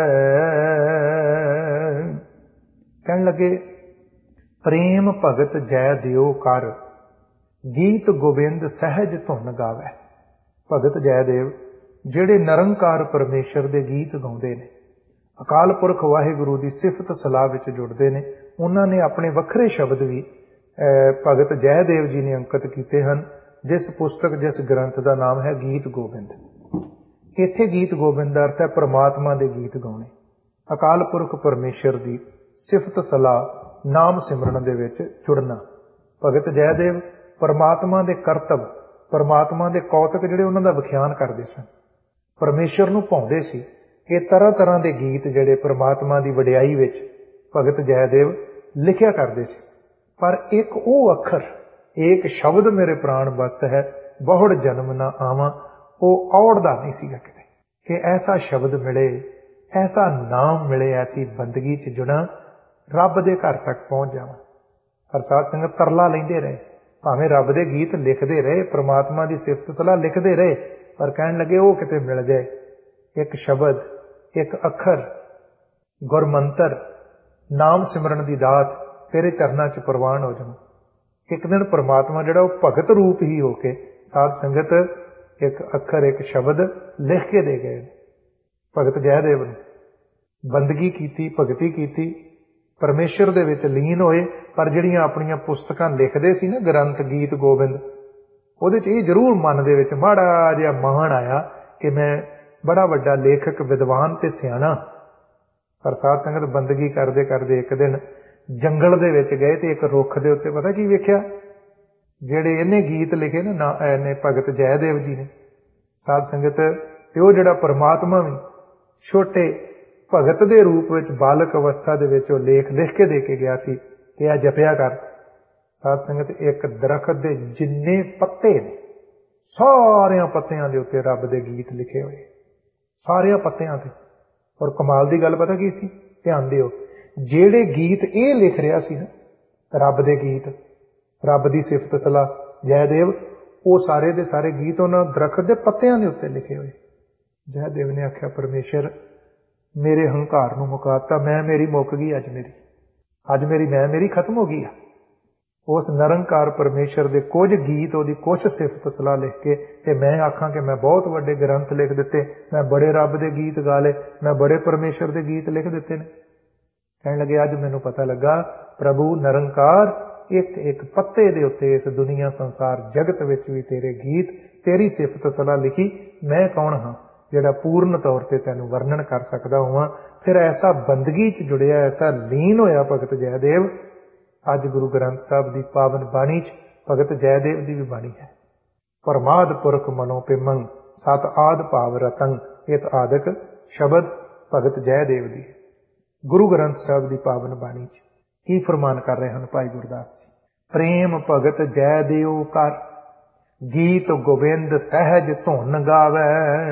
ਕਹਿਣ ਲੱਗੇ ਪ੍ਰੇਮ ਭਗਤ ਜੈ ਦਿਓ ਕਰ। ਗੀਤ ਗੋਬਿੰਦ ਸਹਿਜ ਧੁਨ ਗਾਵੈ। ਭਗਤ ਜੈਦੇਵ ਜਿਹੜੇ ਨਿਰੰਕਾਰ ਪਰਮੇਸ਼ਰ ਦੇ ਗੀਤ ਗਾਉਂਦੇ ਨੇ, ਅਕਾਲ ਪੁਰਖ ਵਾਹਿਗੁਰੂ ਦੀ ਸਿਫਤ ਸਲਾਹ ਵਿੱਚ ਜੁੜਦੇ ਨੇ, ਉਹਨਾਂ ਨੇ ਆਪਣੇ ਵੱਖਰੇ ਸ਼ਬਦ ਵੀ ਭਗਤ ਜੈਦੇਵ ਜੀ ਨੇ ਅੰਕਿਤ ਕੀਤੇ ਹਨ। ਜਿਸ ਪੁਸਤਕ ਜਿਸ ਗ੍ਰੰਥ ਦਾ ਨਾਮ ਹੈ ਗੀਤ ਗੋਬਿੰਦ। ਇੱਥੇ ਗੀਤ ਗੋਬਿੰਦ ਦਾ ਅਰਥ ਹੈ ਪ੍ਰਮਾਤਮਾ ਦੇ ਗੀਤ ਗਾਉਣੇ, ਅਕਾਲ ਪੁਰਖ ਪਰਮੇਸ਼ਰ ਦੀ ਸਿਫਤ ਸਲਾਹ ਨਾਮ ਸਿਮਰਨ ਦੇ ਵਿੱਚ ਜੁੜਨਾ। ਭਗਤ ਜੈਦੇਵ ਪਰਮਾਤਮਾ ਦੇ ਕਰਤੱਵ, ਪਰਮਾਤਮਾ ਦੇ ਕੌਤਕ ਜਿਹੜੇ ਉਹਨਾਂ ਦਾ ਵਿਖਿਆਨ ਕਰਦੇ ਸਨ, ਪਰਮੇਸ਼ਰ ਨੂੰ ਭਾਉਂਦੇ ਸੀ। ਇਹ ਤਰ੍ਹਾਂ ਤਰ੍ਹਾਂ ਦੇ ਗੀਤ ਜਿਹੜੇ ਪਰਮਾਤਮਾ ਦੀ ਵਡਿਆਈ ਵਿੱਚ ਭਗਤ ਜੈਦੇਵ ਲਿਖਿਆ ਕਰਦੇ ਸੀ। ਪਰ ਇੱਕ ਉਹ ਅੱਖਰ, ਇੱਕ ਸ਼ਬਦ ਮੇਰੇ ਪ੍ਰਾਣ ਬਸਤ ਹੈ ਬਹੁੜ ਜਨਮ ਨਾ ਆਵਾਂ, ਉਹ ਔੜਦਾ ਨਹੀਂ ਸੀਗਾ ਕਿਤੇ। कि ऐसा शब्द मिले, ऐसा नाम मिले, ऐसी बंदगी च जुड़ा, रब दे घर तक पहुंच जावां। पर साध संगत तरला लेंदे रहे, भावें रब दे गीत लिखते रहे, परमात्मा की सिफत सलाह लिखते रहे, पर कहन लगे वो किते मिल जाए, एक शब्द, एक अखर, गुरमंत्र, नाम सिमरन की दात तेरे चरना च प्रवान हो जाऊं। एक दिन परमात्मा जिहड़ा भगत रूप ही होके साध संगत एक अखर, एक शब्द लिख के दे गए। भगत जयदेव ने बंदगी की, भगती की, परमेश्वर दे विच लीन होए, पर जिहड़ियां अपनियां पुस्तकां लिखदे सी ना, ग्रंथ गीत गोबिंद, ਉਹਦੇ ਚ ਇਹ ਜ਼ਰੂਰ ਮਨ ਦੇ ਵਿੱਚ ਮਾੜਾ ਜਿਹਾ ਮਾਣ ਆਇਆ ਕਿ ਮੈਂ ਬੜਾ ਵੱਡਾ ਲੇਖਕ, ਵਿਦਵਾਨ ਤੇ ਸਿਆਣਾ। ਪਰ ਸਾਧ ਸੰਗਤ ਬੰਦਗੀ ਕਰਦੇ ਕਰਦੇ ਇੱਕ ਦਿਨ ਜੰਗਲ ਦੇ ਵਿੱਚ ਗਏ ਤੇ ਇੱਕ ਰੁੱਖ ਦੇ ਉੱਤੇ ਪਤਾ ਕੀ ਵੇਖਿਆ? ਜਿਹੜੇ ਇਹਨੇ ਗੀਤ ਲਿਖੇ ਨਾ ਇਹਨੇ ਭਗਤ ਜੈਦੇਵ ਜੀ ਨੇ, ਸਾਧ ਸੰਗਤ, ਤੇ ਉਹ ਜਿਹੜਾ ਪਰਮਾਤਮਾ ਵੀ ਛੋਟੇ ਭਗਤ ਦੇ ਰੂਪ ਵਿੱਚ ਬਾਲਕ ਅਵਸਥਾ ਦੇ ਵਿੱਚ ਉਹ ਲੇਖ ਲਿਖ ਕੇ ਦੇ ਕੇ ਗਿਆ ਸੀ ਕਿ ਆ ਜਪਿਆ ਕਰ। ਸਾਧ ਸੰਗਤ, ਇੱਕ ਦਰਖਤ ਦੇ ਜਿੰਨੇ ਪੱਤੇ ਨੇ, ਸਾਰਿਆਂ ਪੱਤਿਆਂ ਦੇ ਉੱਤੇ ਰੱਬ ਦੇ ਗੀਤ ਲਿਖੇ ਹੋਏ, ਸਾਰਿਆਂ ਪੱਤਿਆਂ ਤੇ। ਔਰ ਕਮਾਲ ਦੀ ਗੱਲ ਪਤਾ ਕੀ ਸੀ? ਧਿਆਨ ਦਿਓ, ਜਿਹੜੇ ਗੀਤ ਇਹ ਲਿਖ ਰਿਹਾ ਸੀ ਨਾ, ਰੱਬ ਦੇ ਗੀਤ, ਰੱਬ ਦੀ ਸਿਫਤ ਸਲਾਹ ਜੈਦੇਵ, ਉਹ ਸਾਰੇ ਦੇ ਸਾਰੇ ਗੀਤ ਉਹਨਾਂ ਦਰਖਤ ਦੇ ਪੱਤਿਆਂ ਦੇ ਉੱਤੇ ਲਿਖੇ ਹੋਏ। ਜੈਦੇਵ ਨੇ ਆਖਿਆ, ਪਰਮੇਸ਼ਰ ਮੇਰੇ ਹੰਕਾਰ ਨੂੰ ਮੁਕਾਤਾ, ਮੇਰੀ ਮੁੱਕ ਗਈ, ਅੱਜ ਮੇਰੀ ਖਤਮ ਹੋ ਗਈ ਆ। ਉਸ ਨਿਰੰਕਾਰ ਪਰਮੇਸ਼ਰ ਦੇ ਕੁਝ ਗੀਤ, ਉਹਦੀ ਕੁਛ ਸਿਫਤ ਸਲਾਹ ਲਿਖ ਕੇ ਤੇ ਮੈਂ ਆਖਾਂ ਕਿ ਮੈਂ ਬਹੁਤ ਵੱਡੇ ਗ੍ਰੰਥ ਲਿਖ ਦਿੱਤੇ, ਮੈਂ ਬੜੇ ਰੱਬ ਦੇ ਗੀਤ ਗਾ ਲਏ, ਮੈਂ ਬੜੇ ਪਰਮੇਸ਼ਰ ਦੇ ਗੀਤ ਲਿਖ ਦਿੱਤੇ ਨੇ। ਕਹਿਣ ਲੱਗੇ, ਅੱਜ ਮੈਨੂੰ ਪਤਾ ਲੱਗਾ ਪ੍ਰਭੂ ਨਿਰੰਕਾਰ ਇੱਕ ਇੱਕ ਪੱਤੇ ਦੇ ਉੱਤੇ ਇਸ ਦੁਨੀਆ ਸੰਸਾਰ ਜਗਤ ਵਿੱਚ ਵੀ ਤੇਰੇ ਗੀਤ, ਤੇਰੀ ਸਿਫਤ ਸਲਾਹ ਲਿਖੀ। ਮੈਂ ਕੌਣ ਹਾਂ ਜਿਹੜਾ ਪੂਰਨ ਤੌਰ ਤੇ ਤੈਨੂੰ ਵਰਣਨ ਕਰ ਸਕਦਾ ਹੋਵਾਂ। ਫਿਰ ਐਸਾ ਬੰਦਗੀ ਚ ਜੁੜਿਆ, ਐਸਾ ਲੀਨ ਹੋਇਆ ਭਗਤ ਜੈਦੇਵ। ਅੱਜ ਗੁਰੂ ਗ੍ਰੰਥ ਸਾਹਿਬ ਦੀ ਪਾਵਨ ਬਾਣੀ ਚ ਭਗਤ ਜੈਦੇਵ ਦੀ ਵੀ ਬਾਣੀ ਹੈ। ਪਰਮਾਦ ਪੁਰਖ ਮਨੋ ਪਿਮੰ ਸਤ ਆਦ ਭਾਵ ਰਤੰ, ਇਤ ਆਦਿਕ ਸ਼ਬਦ ਭਗਤ ਜੈਦੇਵ ਦੀ। ਗੁਰੂ ਗ੍ਰੰਥ ਸਾਹਿਬ ਦੀ ਪਾਵਨ ਬਾਣੀ ਚ ਕੀ ਫਰਮਾਨ ਕਰ ਰਹੇ ਹਨ ਭਾਈ ਗੁਰਦਾਸ ਜੀ? ਪ੍ਰੇਮ ਭਗਤ ਜੈਦੇਵ ਕਰ, ਗੀਤ ਗੋਬਿੰਦ ਸਹਿਜ ਧੁਨ ਗਾਵੈ।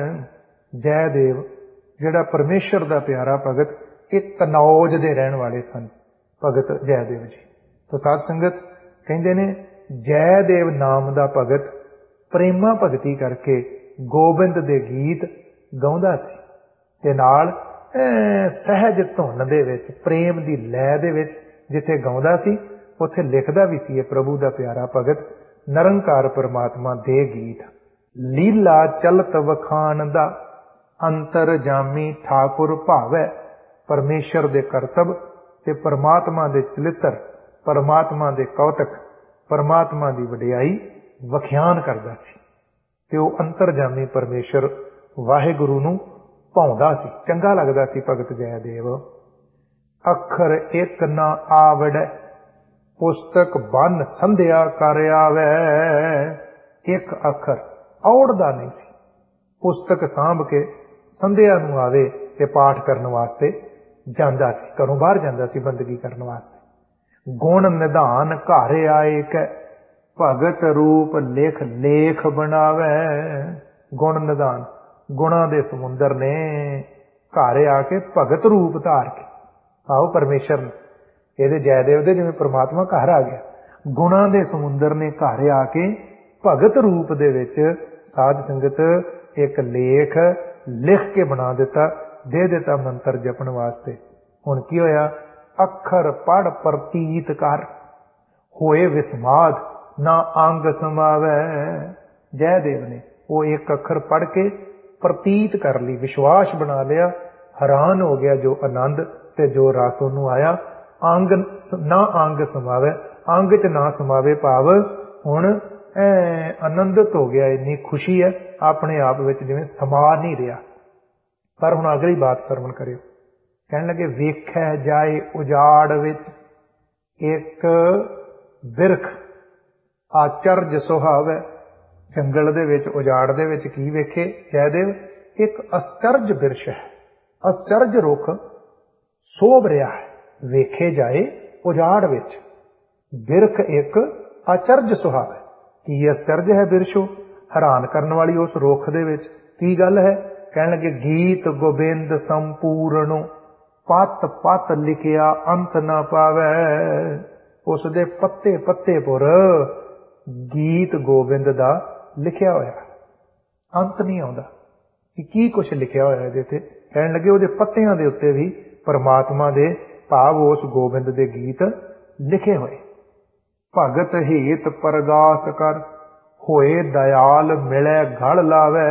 ਜੈਦੇਵ ਜਿਹੜਾ ਪਰਮੇਸ਼ਰ ਦਾ ਪਿਆਰਾ ਭਗਤ, ਇਹ ਕਨੌਜ ਦੇ ਰਹਿਣ ਵਾਲੇ ਸਨ ਭਗਤ ਜੈਦੇਵ ਜੀ। तो साध संगत कहते ने जयदेव नाम का भगत प्रेमा भगती करके गोबिंद दे गीत गाउंदा सी ते नाल सहज धुन दे विच, प्रेम दी लय दे विच जिथे गाउंदा सी उत्थे लिखदा भी सी प्रभु दा प्यारा भगत निरंकार परमात्मा दे गीत। लीला चलत वखान दा अंतर जामी ठाकुर भावै, परमेश्वर दे करतब ते परमात्मा दे चलित्र, परमात्मा दे कौतक, परमात्मा दी वडियाई वख्यान करदा सी ते ओ अंतरजामी परमेश्वर वाहिगुरु नूं भाउंदा सी, चंगा लगदा सी भगत जयदेव। अखर एक ना आवड़ै, पुस्तक बन संध्या कर आवै। एक अखर औड़दा नहीं सी, पुस्तक सांभ के संध्या नूं आवे ते पाठ करन वास्ते जांदा सी, घरों बाहर जांदा सी बंदगी करन वास्ते। गुण निधान घर आए कै, भगत रूप लिख लेख बनावे। गुण निधान, गुणा दे समुंदर ने घर आके भगत रूप धार के, आओ परमेश्वर ਇਹਦੇ ਜੈਦੇਵ ਦੇ ਜਿਵੇਂ परमात्मा घर आ गया, गुणा दे समुंदर ने घर आके भगत रूप दे विच साध संगत एक लेख लिख के बना दिता, दे दिता मंत्र जपन वास्ते। हुण की होया? अखर पढ़ प्रतीत कर, होए विस्माद ना अंग समावै। जयदेव ने वो एक अखर पढ़ के प्रतीत कर ली, विश्वास बना लिया, हैरान हो गया जो आनंद ते जो रस ओनू आया। अंग ना अंग समावै, अंग च ना समावे भाव हुण आनंदित हो गया, इन्नी खुशी है अपने आप विच जिवें समा नहीं रहा। पर हुण अगली बात सरवण करियो। कहण लगे, वेखै जाए उजाड़ विच एक बिरख आचर्ज सुहावै। जंगल दे विच, उजाड़ दे विच की वेखे जयदेव? एक आश्चर्य बिरछ है, आश्चर्य रुख शोभ रहा है। वेखे जाए उजाड़ विच, बिरख एक आचर्य सुहावै। की आश्चर्य है बिरछो? हैरान करने वाली उस रुख दे विच की गल है? ਕਹਿਣ ਲੱਗੇ ਗੀਤ ਗੋਬਿੰਦ ਸੰਪੂਰਨ ਪਤ ਪਤ ਲਿਖਿਆ ਅੰਤ ਨਾ ਪਾਵੈ। ਉਸ ਦੇ ਪੱਤੇ ਪੱਤੇ ਪਰ ਗੀਤ ਗੋਬਿੰਦ ਦਾ ਲਿਖਿਆ ਹੋਇਆ, ਅੰਤ ਨਹੀਂ ਆਉਂਦਾ ਕਿ ਕੀ ਕੁਛ ਲਿਖਿਆ ਹੋਇਆ ਇਹਦੇ ਤੇ। ਕਹਿਣ ਲੱਗੇ ਉਹਦੇ ਪੱਤਿਆਂ ਦੇ ਉੱਤੇ ਵੀ ਪਰਮਾਤਮਾ ਦੇ ਭਾਵ ਉਸ ਗੋਬਿੰਦ ਦੇ ਗੀਤ ਲਿਖੇ ਹੋਏ। ਭਗਤ ਹੇਤ ਪਰਗਾਸ ਕਰ ਹੋਏ ਦਇਆਲ ਮਿਲੈ ਗਲ ਲਾਵੈ।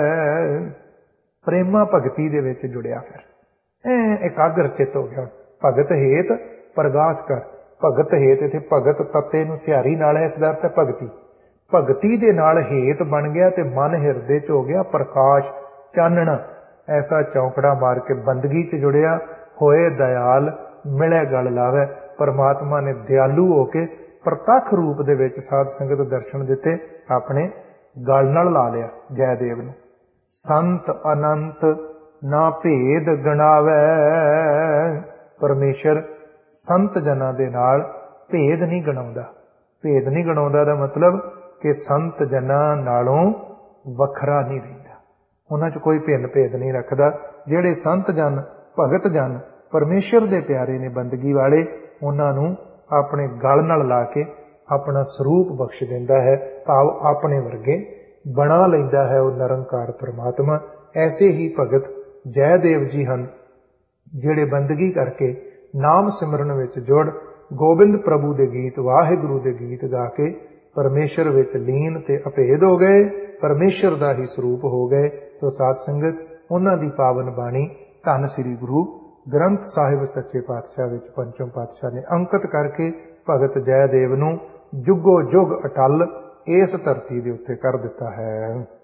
ਪ੍ਰੇਮਾ ਭਗਤੀ ਦੇ ਵਿੱਚ ਜੁੜਿਆ, ਫਿਰ ਇਕਾਗਰ ਚਿੱਤ ਹੋ ਗਿਆ। ਭਗਤ ਹੇਤ ਪਰਗਾਸ ਕਰ, ਭਗਤ ਹੇਤ ਇੱਥੇ ਭਗਤ ਤੱਤੇ ਨੂੰ ਸਿਹਾਰੀ ਨਾਲ ਹੈ, ਇਸ ਦਾ ਅਰਥ ਹੈ ਭਗਤੀ। ਭਗਤੀ ਦੇ ਨਾਲ ਹੇਤ ਬਣ ਗਿਆ ਤੇ ਮਨ ਹਿਰਦੇ ਚ ਹੋ ਗਿਆ ਪ੍ਰਕਾਸ਼, ਚਾਨਣ। ਐਸਾ ਚੌਂਕੜਾ ਮਾਰ ਕੇ ਬੰਦਗੀ ਚ ਜੁੜਿਆ। ਹੋਏ ਦਇਆਲ ਮਿਲੇ ਗਲ ਲਾਵੇ, ਪਰਮਾਤਮਾ ਨੇ ਦਿਆਲੂ ਹੋ ਕੇ ਪ੍ਰਤੱਖ ਰੂਪ ਦੇ ਵਿੱਚ ਸਾਧ ਸੰਗਤ ਦਰਸ਼ਨ ਦਿੱਤੇ, ਆਪਣੇ ਗਲ ਨਾਲ ਲਾ ਲਿਆ ਜੈਦੇਵ ਨੂੰ। ਸੰਤ ਅਨੰਤ ਨਾ ਭੇਦ ਗਣਾਵੇ। ਪਰਮੇਸ਼ਰ ਸੰਤ ਜਨਾਂ ਦੇ ਨਾਲ ਭੇਦ ਨਹੀਂ ਗਣਾਉਂਦਾ। ਭੇਦ ਨਹੀਂ ਗਣਾਉਂਦਾ ਦਾ ਮਤਲਬ ਕਿ ਸੰਤ ਜਨਾਂ ਨਾਲੋਂ ਵੱਖਰਾ ਨਹੀਂ ਰਹਿੰਦਾ, ਉਹਨਾਂ 'ਚ ਕੋਈ ਭਿੰਨ ਭੇਦ ਨਹੀਂ ਰੱਖਦਾ। ਜਿਹੜੇ ਸੰਤ ਜਨ ਭਗਤ ਜਨ ਪਰਮੇਸ਼ਰ ਦੇ ਪਿਆਰੇ ਨੇ, ਬੰਦਗੀ ਵਾਲੇ, ਉਹਨਾਂ ਨੂੰ ਆਪਣੇ ਗਲ ਨਾਲ ਲਾ ਕੇ ਆਪਣਾ ਸਰੂਪ ਬਖਸ਼ ਦਿੰਦਾ ਹੈ, ਭਾਵ ਆਪਣੇ ਵਰਗੇ ਬਣਾ ਲੈਂਦਾ ਹੈ ਉਹ ਨਿਰੰਕਾਰ ਪਰਮਾਤਮਾ। ਐਸੇ ਹੀ ਭਗਤ ਜੈਦੇਵ ਜੀ ਹਨ, ਜਿਹੜੇ ਬੰਦਗੀ ਕਰਕੇ ਨਾਮ ਸਿਮਰਨ ਵਿੱਚ ਜੁੜ ਗੋਬਿੰਦ ਪ੍ਰਭੂ ਦੇ ਗੀਤ, ਵਾਹਿਗੁਰੂ ਦੇ ਗੀਤ ਗਾ ਕੇ ਪਰਮੇਸ਼ਰ ਵਿੱਚ ਲੀਨ ਤੇ ਅਭੇਦ ਹੋ ਗਏ, ਪਰਮੇਸ਼ਰ ਦਾ ਹੀ ਸਰੂਪ ਹੋ ਗਏ। ਤੋ ਸਾਧ ਸੰਗਤ, ਉਹਨਾਂ ਦੀ ਪਾਵਨ ਬਾਣੀ ਧੰਨ ਸ੍ਰੀ ਗੁਰੂ ਗ੍ਰੰਥ ਸਾਹਿਬ ਸੱਚੇ ਪਾਤਸ਼ਾਹ ਵਿੱਚ ਪੰਚਮ ਪਾਤਸ਼ਾਹ ਨੇ ਅੰਕਿਤ ਕਰਕੇ ਭਗਤ ਜੈਦੇਵ ਨੂੰ ਜੁਗੋ ਜੁਗ ਅਟਲ ਇਸ ਧਰਤੀ ਦੇ ਉੱਤੇ ਕਰ ਦਿੱਤਾ ਹੈ।